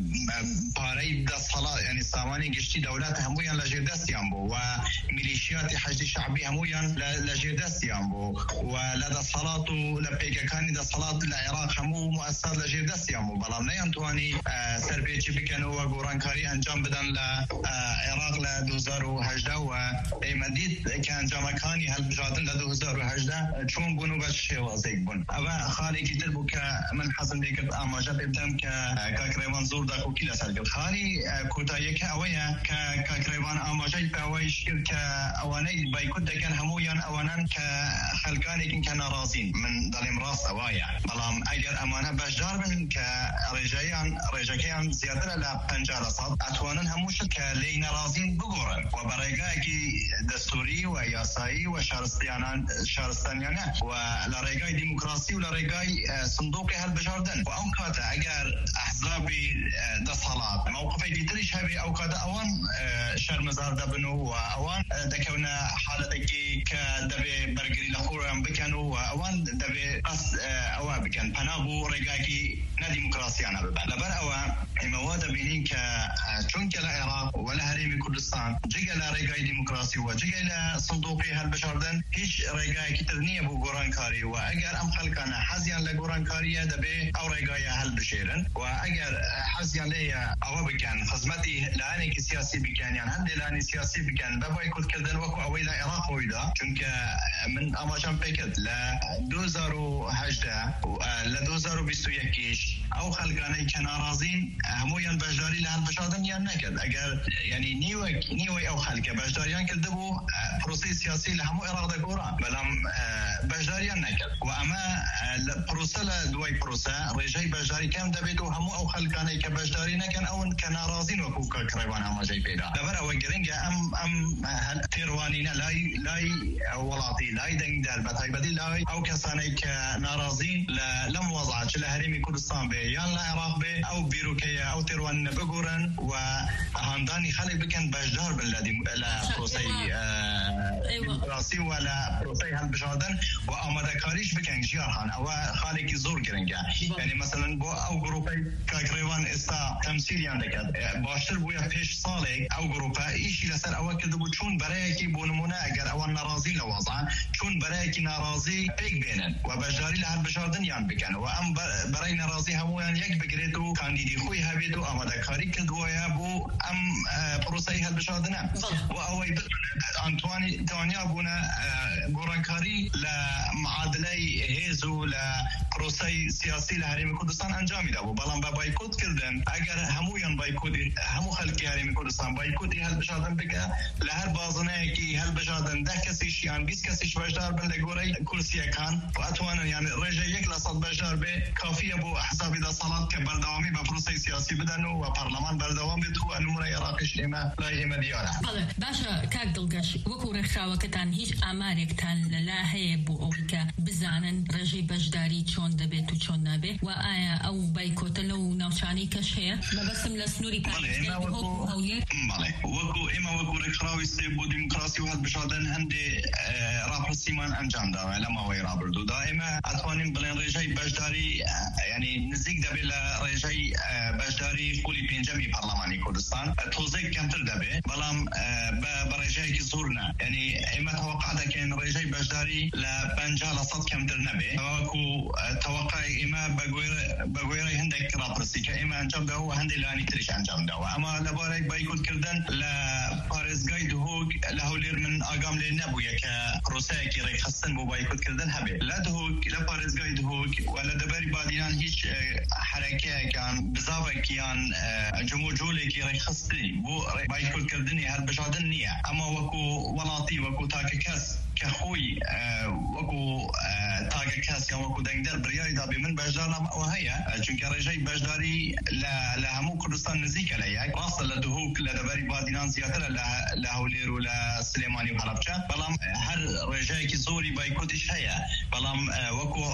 پاری دستالات یعنی سامانی گشتی دولت همویان لجیر دستیان بو و میلیشیات حشد شعبی همویان لجیر دستیان بو و لدستالات و لپیککانی دستالات العراق همو مؤسسات لجیر دستیان بو بلام نیان توانی سرپیچی بکنو و گورانکاری انجام بدن لعراق ل دو هزار و هجده و ایمدید که انجامکانی هل بجادن ل دو هزار و هجده چون بونو بچه وازیک بون اما خالی کی تر بو که من حسن دیکت آماجه ببدم که کاکریوان زور دا کوکی لسر کرد خالی کوتایی که اویا که کاکریوان آماجه پاویش کرد که اوانه بایکوت دکن همویان اوانان که خلقانی که ناراضین من دلیم راست اویا بلام اگر امانه بشدار بن که رجایان رجاکیان زیادر ل پنجاه درصد اتوانن هموش که لی ناراضین بگورن و برایگاه کی دستوری و یاسایی و شهرستانان شهرستانیانه و لرگاه دموکراسی و لرگاه صندوق هل بجاردن و اون کاته اگر احزاب دستالات موقفی دیتریش هبی او کاته اوان شرمزار دبنو و اوان دکونا حالتی که دبی برگری لخورم بکنو و اوان دبی قصد اوان بکن پنابو رگاه کی ندیموکراسیانه ببن لبر اوان مواد بینین که چون که العراق ولا هریم کردستان جگه لرگاه دموکراسی و جگه لصندوقی هل بجاردن هیچ رگاه کی ترنیه بو گورانکاری و اگر ام خلقانه حزیان لگورانکاریه دبی او رگاه هل بشیرن و اگر حزیان لیا او بکن خدمتی لعنی کی سیاسی بکن یعنی هند لعنی سیاسی بکن بابای کد کردن وکو اوی العراق ویدا چون که من اماجم پیکت ل دو هزار و هجده ل دو هزار و بیست و یک او خلقانه که ناراضین همویان بجداری لهن بشادن یا نکرد اگر یعنی نیوی نیوی او خلقه بجداریان کرده بو پروسی سیاسی لهمو عراق ده گوران بلام بجداریان نکرد و اما پروسه لدوی پروسه رجای بجداری کم دبیدو همو او خلقانه که بجداری نکن اون که ناراضین وکو که کریوان هماجای پیدا لبر او گرنگ ام ام تیروانین لای لای ولاتی لای دنگ در بطایبدی لای او کسانی که ناراضین لم وضعه چه لحریمی کردستان به یا العراق به او بیروکیه او تیروان بگورن و هندانی خلق بکن بجدار بن لپروسی دموکراسی و لپروسی هل بجادن و آماده کاریش بکن جیارهان او خالقی زور گرنگه یعنی مثلا با او گروپی کاکریوان استا تمثیلیان دکد باشتر بویا پیش ساله او گروپا ایشی لسر او کرده بود چون برای کی بونمونه اگر او ناراضی لوضعه چون برای کی ناراضی پیک بینن و بجداری لهل بجادن یان بکن و ام برای ناراضی همویان یک بگرید و کاندیدی خوی هبید و آماده کاری کرد و یا بو ام پروسی هل بجادنه و اوی انتوانی تانیا بونه گورانکاری لمعادله هیزو لپروسی سیاسی لحریم کردستان انجامی ده و بلان با بایکوت کردن اگر همویان بایکوتی همو خلقی حریم کردستان بایکوتی هل بجادن بگه لهر بازنه کی هل بجادن ده کسیش یان بیس کسیش بجدار بن لگوری کرسیه کان و اتوانا یعنی رجا یک لصد بجدار به کافیه بو حسابی ده صلات که بردوامی با پروسی سیاسی بدن و پارلمان بردوام بیتو انمور عراقش ایمه لای ایمه دیاره بله باشا کاک دلگش وکو ڕێکخراوەکەتان هیچ ئامارێکتان لەلا هەیە بۆ ئەوەی کە بزانن ڕێژەی بەشداری چۆن دەبێت و چۆن نابێت و ئایا ئەو بایکۆتە لەو ناوچانەی کەش هەیە مەبەستم لە سنووری پارێزگای دهۆک هەولێر وەکو ئێمە وەکو ڕێکخراوی سێ بۆ دیموکراسی و هەڵبژاردن هەندێ راپرسیمان ئەنجام داوە لە ماوەی ڕابردوودا ئێمە ئەتوانین بڵێن ڕێژەی بەشداری ینی نزیک دەبێت لە ڕێژەی بەشداری قولی پێنجەمی پەرلەمانی کوردستان تۆزێک کەمتر دەبێت بەڵام بە ڕێژەیەکی زۆرنە ینی ئێمە تەوەقع دەکەین ڕێژەی بەشداری لە پەنجا لە سەد کەمتر نەبێت وەکو تەوەقعی ئێمە بەگوێرەی هەندێک راپرسی کە ئێمە ئەنجام داوە و هەندێک لانی تریش ئەنجام داوە ئەمە لەبارەی بایکۆتکردن لە پارێزگای دهۆک لە هەولێر من ئاگام لێ نەبووە کە پرۆسەیەکی ڕێکخستن بۆ بایکۆتکردن هەبێت لە دهۆک لە پارێزگای دهۆک و لە دەبەری بادینان هیچ حرەکەیەکیان بزاوێکیان جموجولێکی ڕێکخستی بۆ بایکۆتکردنی هەڵبژاردن نییە ئەمە وەکو وڵاتی وەکو تاکە کەس کە خۆی وەکو تاکە کەس یا وەکو دەنگدەر بڕیاری دابێ من بەشدارم ئەوە هەیە چونکە ڕێژەی بەشداری لە هەموو کوردستان نزیکە لە یەک ڕاستە لە دهۆک لە دەبەری بادینان زیاترە لە هەولێر و لە سلێمانی و هەڵەبجە بەڵام هەر ڕێژەیەکی زۆری بایکۆتیش هەیە بەڵام وەکو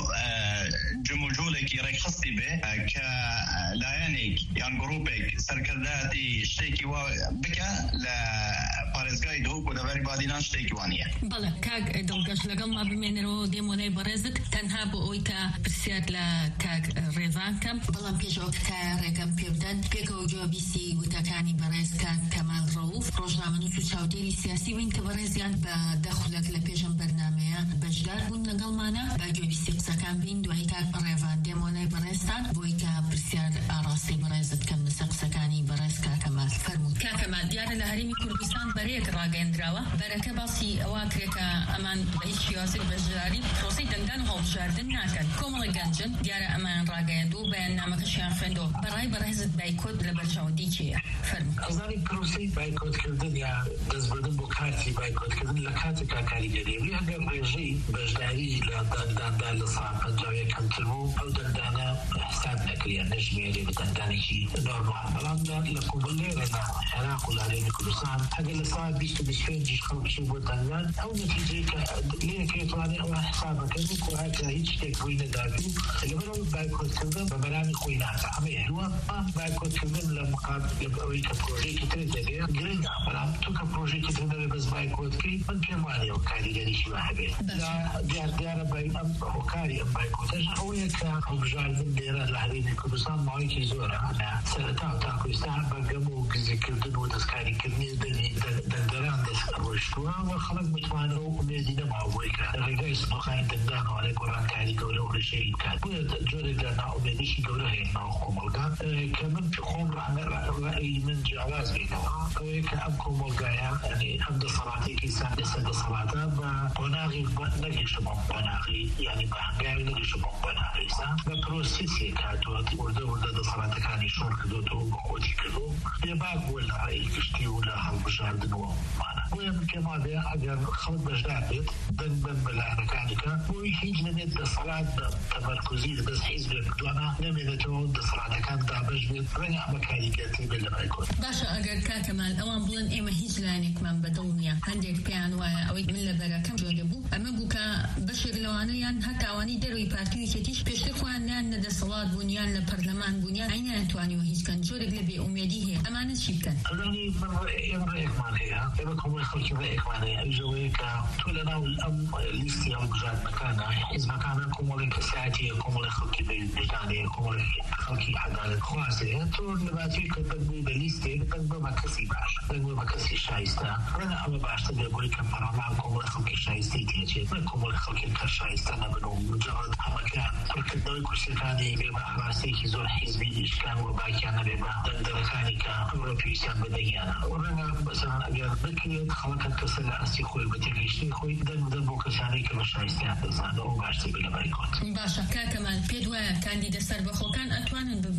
جموجولێکی ڕێکخستی بێ کە لایەنێک یان گروپێک سەرکردایەتی شتێکی وا بکە لە پارێزگای دهۆک و دەبەری بادینان شتێکی وانیە. بەڵێ کاک دڵگەش لەگەڵ ما بمێنەرەوە دێمۆنەی بەڕێزت تەنها بۆ ئەوەی کە پرسیار لە کاک ڕێڤان کەم بەڵام پێشەوە کە ڕێگەم پێ بدەن پێکەوە جوابیسی وتەکانی بەڕێز کاک کەمال ڕەوف ڕۆژنامەنووس و چاودێری سیاسی بووین کە بەڕێزیان بە دەخولەک لە پێشم بەرنامەیە بەشدار بوون لەگەڵمانە با جوابیسی قسەکان بین دوای کاک ڕێڤان دێمۆنەی بەڕێزتان بۆی کە پرسیار ئاڕاستی بەڕێزت کەم لەسەر قسەکانی بەڕێز کاک کەمال فەرمووت. کاک کەمال دیارە لە هەرێمی کوردستان بەرەیەک ڕاگەیەندراوە بەرەکە باسی ئەوە کرێکە ئەمان بە هیچ شێوازێک بەشداری پرۆسەی دەنگدان و هەڵبژاردن ناکەن کۆمەڵی گەنجن دیارە ئەمان ڕاگەیەندوو بەیاننامەکەشیان خوێندەوە بەڕای بەڕێزت بایکۆت لە بەرچاوەندی چییە؟ فەرمووت. ئەزانی پرۆسەی بایکۆتکردن یا دەستبردن بۆ کارتی بایکۆتکردن لە کاتێکا کاریگەریەوی ئەگەر ڕێژەی بەشداری لە دەنگداندا لە سەد پەنجا و یەک کەمتر بوو ئەو دەنگدانە حساب نەکرێ نەژمێرێ بە دەنگدانێکی نۆرمال بەڵام لە کۆبڵێرە لە عێراق و لە هەرێمی کوردستان ئەگەر لە سەد بیست و بیست و پێنج خەڵکی بۆ دەنگدان ئەو نەتیجەی کە لێکێتوانێ ئەوە حسابەکەن و کۆهاکە هیچ شتێک ڕووی نەدابی لەبەرەوە بایکۆتکردن بە بەرامی خۆی ناکە ئەمەیە دووە بایکۆتکردن لە مقابل ئەوەی کە پرۆژێکی تر دەبێت گرنگە بەڵام تو کە پرۆژێکی تر دەبێت بەس بایکۆتکەی من پێم وانێ و کاریگەریشی وا هەبێت دیار دیارە ئەم هۆکاری ئەم بایکۆتەش ئەوەیە کە هەڵبژاردن لێرە لە هەرێمی کوردستان ماوەیەکی زۆرە سەرەتا و تا کوردستان بەگەم و گزیکردن و دەستکاریکردنی دەنگدەران دەست ڕۆیشتووە و خەڵک متوانەوە و ئومێدی نەماوەی کە ڕێگای سنووخانی دەنگدانەوەی گۆڕانکاری گەورە و ڕێژەیە کات بووە جۆرێک لە ناومێدیشی گەورە هەیە ناو کۆمەڵگا کە من خۆم ڕەئی من جیاواز بێنەوە ئەوەیە کە ئەم کۆمەڵگایە ئەم دەسەڵاتێکی سان لەسەر دەسەڵاتە بە قۆناغی نەگەیشتە بۆم قۆناغی یعنی بە هەنگاوی نەگەیشتە بۆم قۆناغیسا بە پرۆسیسێک هاتووە وردە وردە دەسەڵاتەکانی شۆڕ کردوتەوە بە خۆتی کردو بێباک بووە لە ڕێی گشتی و لە هەڵبژاردنەوە بۆیە من پێم وابێ ئەگەر خەڵک بەشدار بێت دەنگ بن بە لایەنەکانیکە بۆی هیچ نەبێت دەسەڵات بە تەمەرکوزی لەدەست حیزبێک بتوانە نەمێنێتەوە دەسەڵاتەکان دابەش بێت ڕەنگە ئەمە کاریگەرتر بێت لە بایکۆت. باشە ئەگەر کاک کەمال ئەوان بڵێن ئێمە هیچ لایەنێکمان بەدڵ نییە هەندێک پێیان وایە ئەوەی من لە بەرەکەم جۆرە بوو ئەمە بوو کە بەشێک لەوانەیان هەتاوانی دەروی پارتی و کێتیش پێشتر خۆیان نیان لە دەسەڵات بوونیان لە پەرلەمان بوونیان ئەینیان توانیوە هیچکەن جۆرێک لە بێئومێدی هەیە ئەمانە چی بکەن؟ ئەڵێنی من ئێمە ڕێیەکمان هەیە ئێمە کۆمەڵی خەڵکی ڕێیەکمان هەیە ئەوژەوەیە کە تۆ لەناو ئەم لیستی هەڵبژاردنەکانە حیزبەکانە کۆمەڵی کەسایەتیە کۆمەڵی خەڵکی بەوجدانەیە کۆمەڵی خەڵکی عەدالەت خوازەیە تۆ لەباتوی کە دەنگ بووی بە لیستێک دەنگ بە بە کەسی باش دەنگ بە بە کەسی شایستە ڕەنگە ئەمە باشتر بێ بۆی کە پەرلەمان کۆمەڵی خەڵکی شایستی تێچێت نە کۆمەڵی خەڵکی کە شایستە نەبن و مجرد هەمەکان پڕکردنەوەی کورسەکانی بێ بە ڕاستێکی زۆر حیزبی ئیشکان و باکیان نەبێ بە دەنگدەرەکانی کە ئەمڕۆ پێویستیان بەدەنگیانە ڕەنگە بەسەران ئەگەر بکرێت خەڵکە کەسە لە ئەستی خۆی بە تێگەیشتنی خۆی دەنگ بدەن بۆ کەسانەی کە بە شایستیان دەزانەوە و باشتر بێ لە بایکۆت. باشە کاک کەمال پێت وایە کاندیدە سەربەخۆکان ئەتوانن ببنە بەدیلی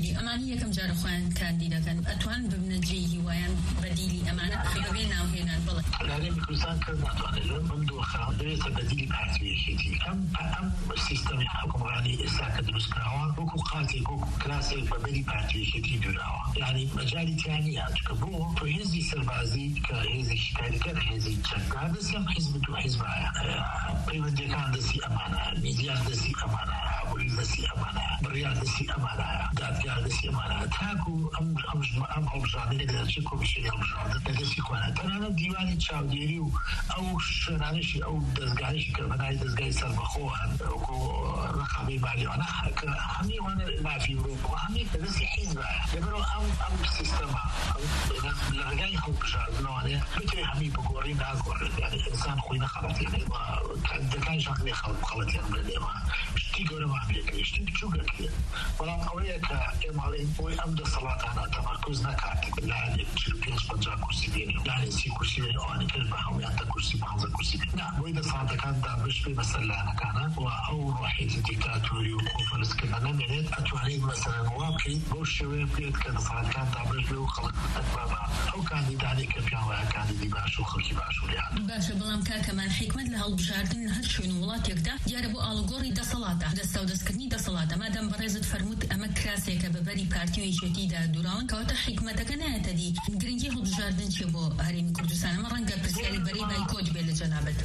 کردی ئەمانی یەکەم جارە خۆیان کاندیدەکەن ئەتوان ببنەجێ هیوایان بەدیلی ئەمانە بێ ناوهێنان بڵێ هەرێمی کوردستان کەس ناتوانێت ئەم دۆخە دەوێتە بەدیلی پارتیەکێتی ئەم ئەم سیستەمی حکومڕانی ئێستا کە دروستکراوە وەکو قاتێک وەکو کراسێک بەبەری پارتیەکێتی دوراوە یعنی مەجالی تیان نیە چونکە بۆ تۆ هێزی سەربازی کە هێزێکی کاریگەر هێزی چەکدار دەستی ئەم حیزب و حیزبایە پەیوەندیەکان دەستی ئەمانە میدیان دەستی ئەمانە هاوڵی دەستی ئەمانە بڕیار دەستی ئەمانە دادگار دەستی ئەمانە تاکو ئەم ئەم هەڵبژاردنێک دەچێت کۆمیشنی هەڵبژاردن لەدەستی خۆیانە تەنانەت دیوانی چاودێری و ئەو شوێنانشی ئەو دەستگاهشی کە بەناوی دەستگای سەربەخۆیان وەکو ڕقابەی مالیوانە کە هەموویانە مافی مرۆڤ هەمووی لەدەستی حیزبایە لەبەرەوە ئەم ئەم سیستەمە لە ڕێگای هەڵبژاردنەوەیە بتوێ هەمی بگۆڕی ناگۆڕێت یعنی ئینسان خۆی نەخەڵەت یعنی دەکان شاخلێ خەڵەتیان بێنێەوە شتی گەورەمان پێکرێت شتی بچووکەکرێت بەڵام ئەوەیە کە ئێماڵێن بۆی ئەم دەسەڵاتانە تەمەرکۆز نەکات لاانێک چل و پێنج پەنجا کورسی بێنێ لاانێ سی کورسی بێنێ ئەوانەی کەس بە هەموویان دە کورسی پانزە کورسی بێنێ نا بۆی دەسەڵاتەکان دابش بێ بەسەر لایەنەکانە و ئەو ڕۆحێتی دیکتاتۆری و کۆفەرزکردنە نەمێنێت ئەتوانێت مەسەلەن وا بکەیت بۆ شێوەیە بێت کە دەسەڵاتەکان دابش بێ و خەڵک ئەتبابە ئەو کاندیدانی کە پیان وایە کاندیدی باش و خەڵکی باش و لیان باشە بەڵام کاکەمان حکمت لە هەڵبژاردن هەر شوێن و وڵاتێکدا دیارە بۆ ئاڵوگۆڕی دەسەڵاتە دەستا و دەستکردنی دەسەڵاتە مادام بەڕێزت فەرمووت ئەمە کراسێکە بەبەری پارتی و یەکێتیدا دوراون کەواتە حکمەتەکە نایەتە دی گرنگی هەڵبژاردن چیە بۆ هەرێمی کوردستان ئەمە ڕەنگە پرسیاری بەرەی بایکۆت بێت لە جەنابەت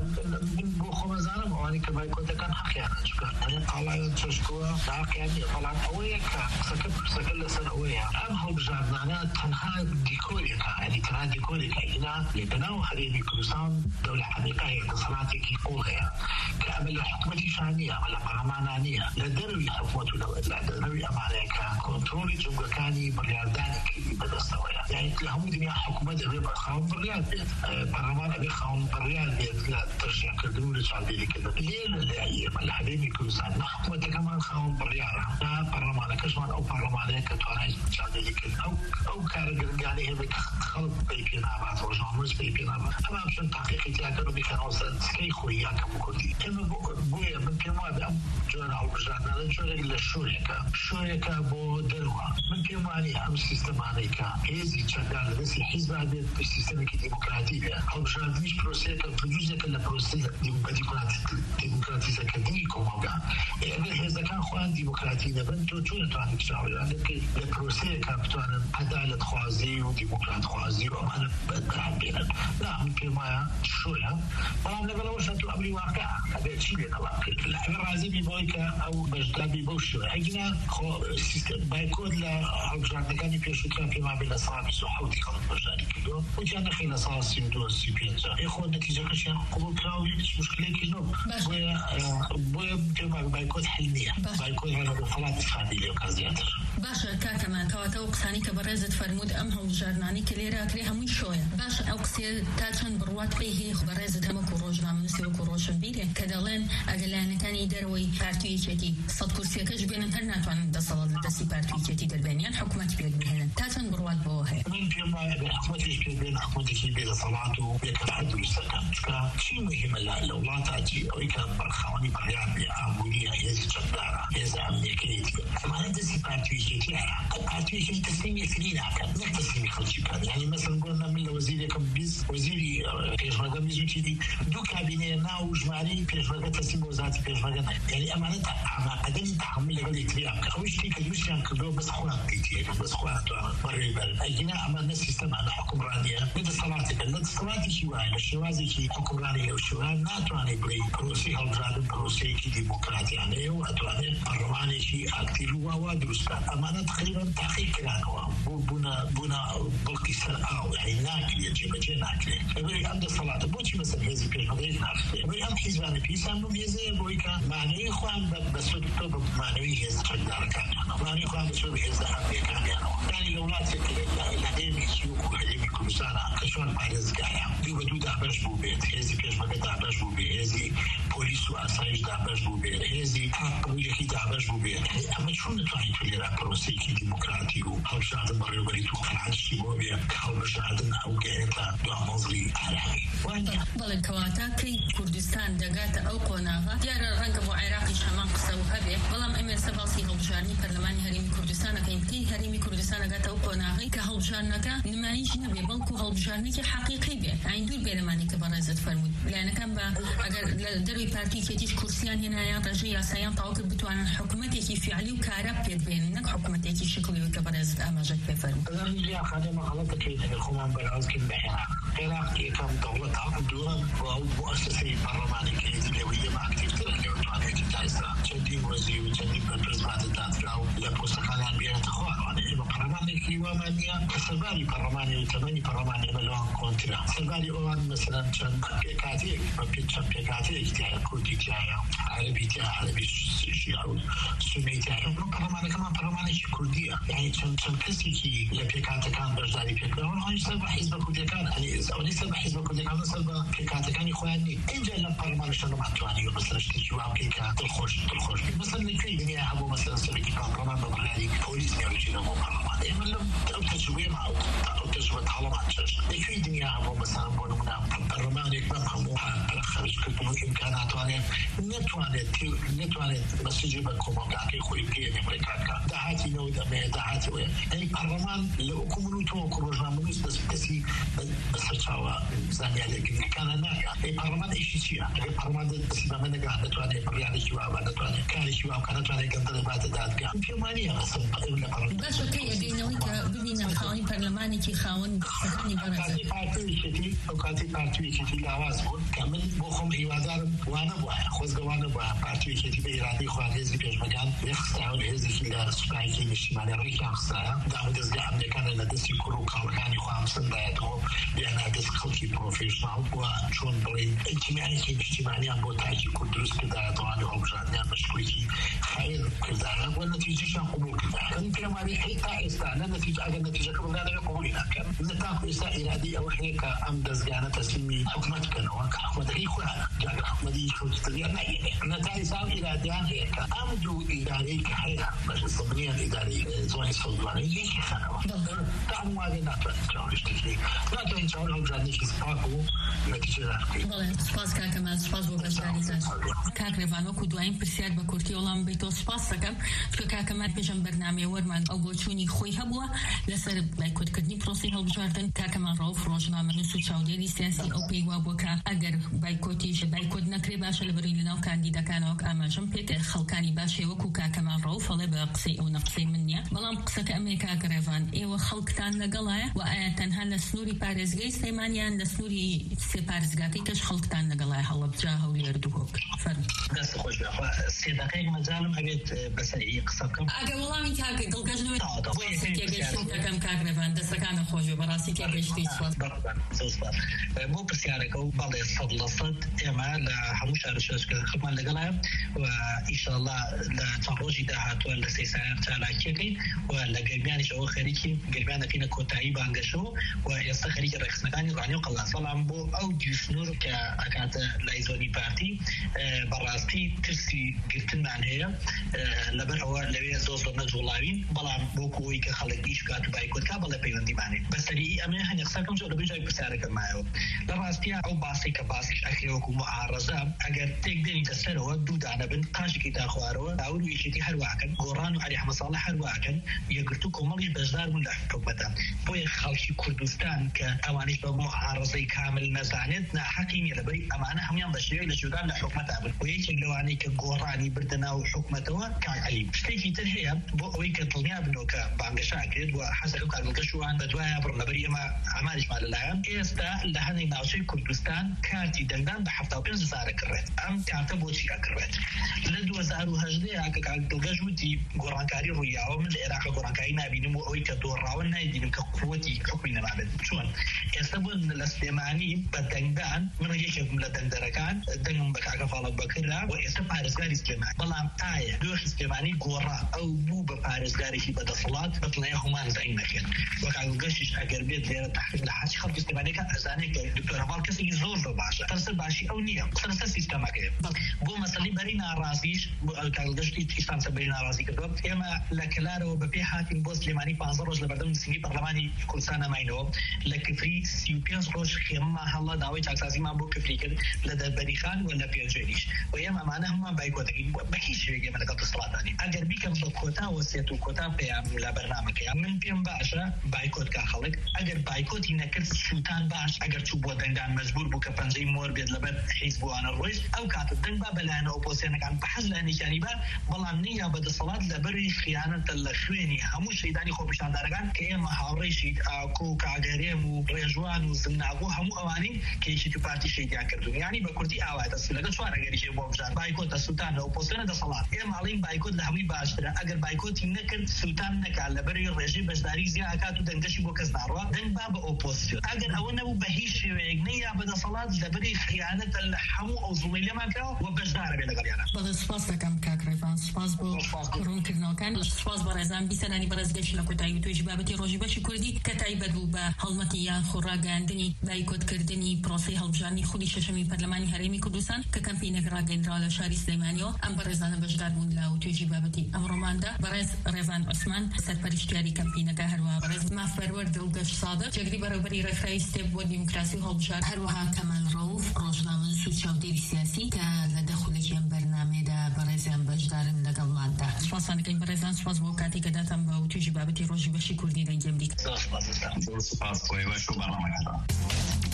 بۆ خۆمەزانم ئەوانی کە بایکۆتەکان حەقیانە چکە قاڵایان چەشکووە حەقیان نیە بەڵام ئەوەیە کە قسەکە پرسەکە لەسەر ئەوەیە ئەم هەڵبژاردنانە تەنها دیکۆرێکە یعنی تەنها دیکۆرێکە ئینا لەبەناو هەرێمی کوردستان دەولە حەقیقەیە دەسەڵاتێکی قوڵ هەیە کە ئەمە لە حکومەتیشان نییە ئەمە لە پەرلەمانان نییە لە دەروی حکومەت و لە دەروی ئەمانەیەکە کۆنتڕۆلی جوگەکانی بڕیاردانی کردی بەدەستەوەیە یعنی لە هەموو دنیا حکومەت دەبێ بە خاوەن بڕیار بێت پەرلەمان ئەبێ خاوەن بڕیار بێت لە تەشریعکردن و لە چاودێریکردن لێ لە ئێمە لە هەرێمی کوردستان نە حکومەتەکەمان خاوەن بڕیارە نا پەرلەمانەکەشمان ئەو پەرلەمانەیە کە توانای چاودێریکردن ئەو ئەو کارە گرنگانەی هەبێت کە خەڵک پێی پێ نابات ڕۆژنامەنووس پێی پێ نابات ئەمە بچن تاقیقی تیاکەن و بیکەنەوە سەر سکەی خۆی یاکەم و کوردی ئێمە بۆیە من پێم وایە ئەم جۆرە هەڵبژاردنانە جۆرێک لە شوورێکە شوورێکە بۆ دەروە من پێم وایە ئەم سیستەمانەی کە هێزی چەکدار لە دەستی حیزب بێت بە سیستەمێکی دیموکراتی بێت هەڵبژاردنیش پرۆسەیەکە جزێکە لە پرۆسەی دیموکراتیزەکردنی کۆمەلگا ئەگەر هێزەکان خۆیان دیموکراتی نەبن تۆ چۆن دەتوانیت چاوەڕوان بکەیت لە پرۆسەیەکە بتوانن عەدالەتخوازی و دیموکراتخوازی و ئەمانە بەرهەمبێنن لا من پێم وایە شوورە بەڵام لەگەڵەوەشە تو ئەمری واقع ئەبێت چی لێنەوە بکەیت ئەگەر رازێبی بۆی کە ئەو بەشدابی بەو شوێ ئەگینا خۆ سیستەم بایکۆت لە هەڵبژاردنەکانی پێشووتران پێما بێت لە ساڵ بیست و حەوتی خەڵک بەشداری کردووە وتیان نەخێ لە ساڵ سی و دوو سی و پێنج ئێ خۆ نەتیجەکەشیان قبوڵ کراوە هیچ مشکلێکی نەبوو بۆیە بۆیە پێما بایکۆت حل نییە بایکۆت هەڵە دەسەڵات استفادەی لێ بکات زیاتر باشە کاکەمان کەواتە ئەو قسانی کە بەڕێزت فەرموود ئەم هەڵبژاردنانەی کە لێرە ئەکرێ هەمووی شۆیە باشە ئەو قسێ تا چەند بڕوات پێی هەیە بەڕێزت هەموو ڕۆژنامەنووسی وەکو ڕۆشنبیرێ کە دەڵێن ئەگەر لایەنەکانی دەرەوەی پارتی یەکێتی سەد کورسیەکەش بێنن هەر ناتوانن دەسەڵات لە دەستی پارتی یەکێتی دەربێنیان حکومەتی پێک بهێنن تا چەند بڕوات بۆ هەیە من پێم وایە بە حکومەتیش پێ بێن حکومەتێکی بێدەسەڵات و بێکەفاەت دروستەکەن چکە چی مهمە لە وڵاتاتی ئەوەی کە بەرخاوەنی بڕیار بێ ئابووریە هێزی چەکدارە هێزە ئەمنیەکەیەتی ئەمانە دەستی پارتی یەکێتی هەیە پارتی یەکێتی تەسلیمی یەکتری ناکەن نەک تەسلیمی خەڵکی بکەن یعنی مەسەڵەن گۆرنە من لە وەزیرێکم بیست وەزیری پێشمەرگە میزوتی دوو کابینەیە ناو و ژمارەی پێشمەرگە تەسلیم بە وەزارەتی پێشمەرگە نەکرد یعنی ئەمانە ئەماقەدەری تەحمل لەگەڵ یەکتری بکەن ئەوەی شتێک کە دووسیان کردەوە بەس خۆیان بکەیتیەکە بەس خۆیان توانن بەڕێوەی بەرن ئەگینا ئەمە نە سیستەمە نە حکومڕانیە نە دەسەڵاتێکە نە دەسەڵاتێکی وایە لە شێوازێکی حکومڕانی لەو شێوان ناتوانێت بڵێ پرۆسەی هەڵبژاردن پرۆسەیەکی دیموکراتیانەیە و ئەتوانێت پەرلەمانێکی ئاکتیڤ و واوا دروستکات ئەمانە تقریبا تاقیق کرانەوە بوونە بوونە بڵقی سەر ئاو یعنی ناکرێت جێبەجێ ناکرێت لەبەرەوەی ئەم دەسەڵاتە بۆچی بەسەر هێزی پێشمەرگەیەک ناکرێت لەبەرەوەی ئەم حیزبانە پێویستیان بەم هێزەیە بۆی کە مانەوەی خۆیان بەسوود تۆ بە مانەوەی هێز چەکدارەکانیانەوە مانەوەی خۆیان بەسوود بە هێزە هەربیەکانیانەوە یعنی لە وڵاتێک لە هێمی سووک و هەرێمی کوردستانە کە چۆن پارێزگایە دوو بە دوو دابەش بوو بێت هێزی پێشمەرگە دابەش بوو بێت هێزی پۆلیس و ئاسایش دابەش بوو بێت هێزی ئاقبوویەکی دابەش بوو بێت ئەمە چۆن دەتوانیت تۆ لێرە پرۆسەیەکی دیموکراتی و هەڵبژاردن بەڕێوەبەری تووقەعاتشی بۆ بێ کە هەڵبژاردن ئەو گەیەتە دوامەزری ئارامی بەڵێ کەواتە کەی کوردستان دەگاتە ئەو قۆناغا دیارە ڕەنگە بۆ عێراقیش هەمان قسە و هەبێ بەڵام ئەمێ سەباسی هەڵبژاردنی پەرلەمانی هەرێمی کوردستانەکەین هەرێمی کوردستان ئەگاتە ئەو قۆناغی کە هەڵبژارنەکە نمایش نەبێ بەڵکو هەڵبژارنێکی حەقیقی بێ ئاین دوور بێرەمانی کە بەڕێزت فەرموود لایەنەکان بە ئەگەر لە دەروی پارتی کێتیش کورسیان هێنایان ڕێژەی یاساییان تەواو کرد بتوانن حکوومەتێکی فیعلی و کارە پێ بێنن نەک حکوومەتێکی شکڵی کە بەڕێزت ئاماژەت پێ فەرموود. یا خانم غلط كيف الخمان برازكين بحنا العراق كم دولة دولة ومؤسسة برلمانية كيدلوية مع كتير لو توانيت تايسا جدي وزي وجدي بالبرزمات الداتراو لبوسخانان بيها تخوان وانا إما برلماني كيوا مانيا كسباري برلماني وتماني برلماني ملوان كونترا سباري اوان مثلا چند بيكاتيك ببيت چند بيكاتيك تاعي كودي تاعي عربي تاعي عربي شيعو سني تاعي برلماني كمان برلماني كردية يعني چند چند كسي كي لبيكات كان برداري بيكون هاي سبب حزب كردكان يعني أولي سبب حزب كردكان سبب بيكاتكان يخواني إنجا لبرلمان شنو معتواني مثلا اشتكي وعم كيكا دلخوش دلخوش مثلا لكي دنيا حبو مثلا سبكي برلمان ببرلاني بوليس نيروجينا مو برلمان إما لم تجربة مع أو تجربة حلمات شش لكي دنيا حبو مثلا بونمنا برلمان يكبر هموها خرج كل إمكانات وانه نتوانت نتوانت بس تجربة كوماكي خوي كي أمريكا دعاتي نودا ما دعاتي ويا يعني برلمان لو كومنوتو كروجنا منوس بس بسي بس شاوا زانيا لكن كان نايا البرلمان إيش شيء البرلمان بس ما من قاعد نتواني بريالي شوا ما نتواني كاري شوا كان نتواني قدر بعد ذات كان في مانيا بس البرلمان بس أوكي بينوي كبدينا الخاون برلماني كي خاون سكاني برز كاتي بارتي شتي أو كاتي بارتي شتي لوازم كمل بخم هيوادار وانا بوها خوز وانا بوها بارتي شتي بإرادي خوان هزي بيش مكان يخسرون هزي كلا سبايكي مشتمال ريكا خسرها دعم دزقا أمريكان لدسي كرو كالغاني خوام صندايتهم لأن هدس خلقي بروفيشنال وشون بلين اجتماعي كي اجتماعي عم بوتاجي كدرس كدا طواني وبجاني عم بشكويكي خير كدا والنتيجة شان قبول كدا يمكن ما بي حيثا إستانا نتيجة أجل نتيجة قبول هذا قبولنا كم نتاكو إستا إرادي أو حيكا أم دزقانا تسليمي حكمتك نوان كحكمة هي خوانا جاك الحكمة دي شوش تغير ناينة نتاي سام إراديان هيكا أم دو إداري كحيرا باش الصبنية الإداري زواني صدواني يشي خانوا تعمو هذه ناتوان جاورش تكلي ناتوان جاور هم جاني كي سباكو نتيجة ناركي بله سپاس کاکە ماز سپاس بۆ بەشداریتان کاک ڕێڤان وەکو دوایین پرسیار بە کورتی وەڵام بێتەوە سپاس دەکەم چکە کاکەمان پێشەم بەرنامەی وەرمان ئەو بۆچوونی خۆی هەبووە لەسەر بایکۆتکردنی پرۆسی هەڵبژاردن کاکەمان ڕەوف ڕۆژنامەنووس و چاودێری سیاسی ئەو پێی وا بووە کە ئەگەر بایکۆتیش بایکۆت نەکرێ باشە لەبەری لەناو کاندیدەکانەوە ئاماژەم پێکە خەڵکانی باشێ وەکو کاکەمان ڕەوف هەڵێ بە قسەی ئەو نەقسەی من نییە بەڵام قسەکە ئەمەیە کاک ڕێڤان ئێوە خەڵکتان لەگەڵایە و ئایا تەنها لە سنووری پارێزگای سلێمانیان لە سنووری سێ پارێزگاکەی کەش خەڵکتان لەگەڵایە هەڵەبجا هەولێر دووهۆک فەرموو دەست خۆش بخوا سێ دقەیەک مەجالم هەبێت بەسەری قسە بکەم ئەگەر وەڵامی کاکە دڵگەژنەوەی کاکەم کاک ڕێڤان دەستەکانە خۆش بێ بەڕاستی کاگەشتی سوات بۆ پرسیارەکە و بەڵێ سەد لە سەد ئێمە لە هەموو شارشەکە خەڵمان لەگەڵایە و ئیشەڵڵا لە چەند ڕۆژی داهاتووە لە سەی سایان چالاکیەکەی و لە گەرمیانیش ئەوە خەریکی گەرمیان دەکەینە کۆتایی بانگەشەوە و ئێستا خەریکی ڕێکخستنەکانی ڕانی و قەڵاس بەڵام بۆ ئەو دیسنور کە ئەکاتە لای زۆنی پارتی بەڕاستی ترسی گرتنمان هەیە لەبەر ئەوە لەوێ زۆر زۆر نەجوڵاوین بەڵام بۆ کۆی کە خەڵک ئیش بکات و بایکۆتکا بەڵێ پەیوەندیمانێت بەسەری ئەمە هەنێ قسەکەم زۆر لەبەر جای پرسیارەکەمایەوە لە ڕاستیە ئەو باسی کە باسیش ئەکرێ وەکو معارەزە ئەگەر تێک دێنیتە سەرەوە دوو دانە بن قاشێکی تا خوارەوە داور و یەکێتی هەرواکەن گۆڕان و عەلی ئەحمەد ساڵح هەرواکەن یەکگرتو کۆمەڵیش بەشدار بوون لە حکومەتە بۆیە خەڵکی کوردستان کە ئەوانش بە معارەزەی کامل نەزانێت ناحەقی نییە لەبەری ئەمانە هەمویان بە شێوەیەک لە جودان لە حکومەتا بن و یەکێک لەوانەی کە گۆڕانی بردە ناو حکومەتەوە کاک عەلی شتێکی تر هەیە بۆ ئەوەی کە دڵنیا بنەوە کە بانگەشاکرێت و حەزەکەم کارگەڵکەشوان بەدوایە بڕ لەبەری ئێمە ئامادەشمان لەلایەن ئێستا لە هەندێک ناوچەی کوردستان کارتی دەنگدان بە هەفتاد و پێنج هەزار کڕێت ئەم کارتە بۆچی ئەکڕێت لە دوو هەزار و هەژدەیە کە کاک دڵگەژ وتی گۆڕانکاری ڕوویاوە من لە عێراق گۆڕانکاری نابینم و ئەوەی کە دۆڕاوە نایبینم کە قووەتی حکمی نەمابێت چۆن ئێستا بۆ لە سلێمانی بە دەنگدان من یەکێکم لە دەنگدەرەکان دەنگم بە کاکە فاڵک بەکرا و ئێستا پارێزگاری سلێمانی بەڵام ئایا دۆخی سلێمانی گۆڕا ئەو بوو بە پارێزگارێکی بەدەسەڵات بەدڵنیە هەمان زەنگ نەکرد بخير وكان قشش أجر بيت ليرة تحقيق لحاش خلق استبانيك أزانيك دكتور هفال كسي زور ذو باشا ترسل باشي أو نية ترسل سيستما كيف بو مسألة برينا راسيش كان قشتي تيستان سبرينا راسي كدو إما لكلارو ببي حاكم بوس لماني بانزروج لبردم سنجي برلماني كل سنة ماينو لكفري سيوبيانس روش خيما هلا داوي تاكسازي ما بو كفري كد لدى بريخان ولا بيرجينيش ويما معناها ما بايكوتين بكيش يجي من قبل الصلاة ثاني أجر بيكم بكوتا وسيتو كوتا بيام لا برنامج يا من بيم باشا بايكوت كخلق أجر بايكوت ينكر سلطان باش أجر شو بودن دان مجبور بو كفنزي مور بيد لبد حزب وانا الرئيس أو كاتب دنبا بلانه أوبوسينا كان بحث لأني كانيبا والله نية بد الصلاة لبري خيانة الخويني هموش شيداني خو بشان دارجان كيما هاريشي كو كعجريم ورجوان وزناقو همو أواني كيشي تبارتي شيء يأكلون يعني بكرتي أوعد السلة شو أنا قريش يبغى بشان بايكوت السلطان أوبوسينا ده صلاة إما عليهم بايكوت لهمي باشترا أجر بايكوت ينكر سلطان نكال لبري الرجيم بس داري زيا أكاتو دنجشي بوكس ناروا دن باب أوبوسيون أجر أونا بهيش وعجنية بدا صلاة لبري خيانة الحمو أو ظلمية ما كانوا وبجدار بيلا قريانا. بدو سپاس دکم کاکرفان سپاس بو رون کردن کن سپاس برازم بیسنانی برازگش لکوتایی توی جبابتی روزی باشی کردی کتایی بدو با حلمتیان خورا گندنی بایکوت کردنی پروسی حلبجانی خودی ششمی پارلمانی هرمی کردستان که کمپین راگن را لشاری سلیمانیو ام برازان بجدار بون لاو توی جبابتی امروماندا براز رفان عثمان سرپرشتیاری کمپین که هروا براز مافرور دلگش صادق جگری برابری رفرای استب و دموکراسی حلبجار هروا کمال روف روزنامه سوچاودی سیاسی که لدخل جنب برنامه دا برازم بجدارم لقل ماده سپاس فانکن برازان سپاس بو کاتی که داتم با توی جبابتی روزی باشی کردی دنجم دیک سپاس سپاس بوی و شو برنامه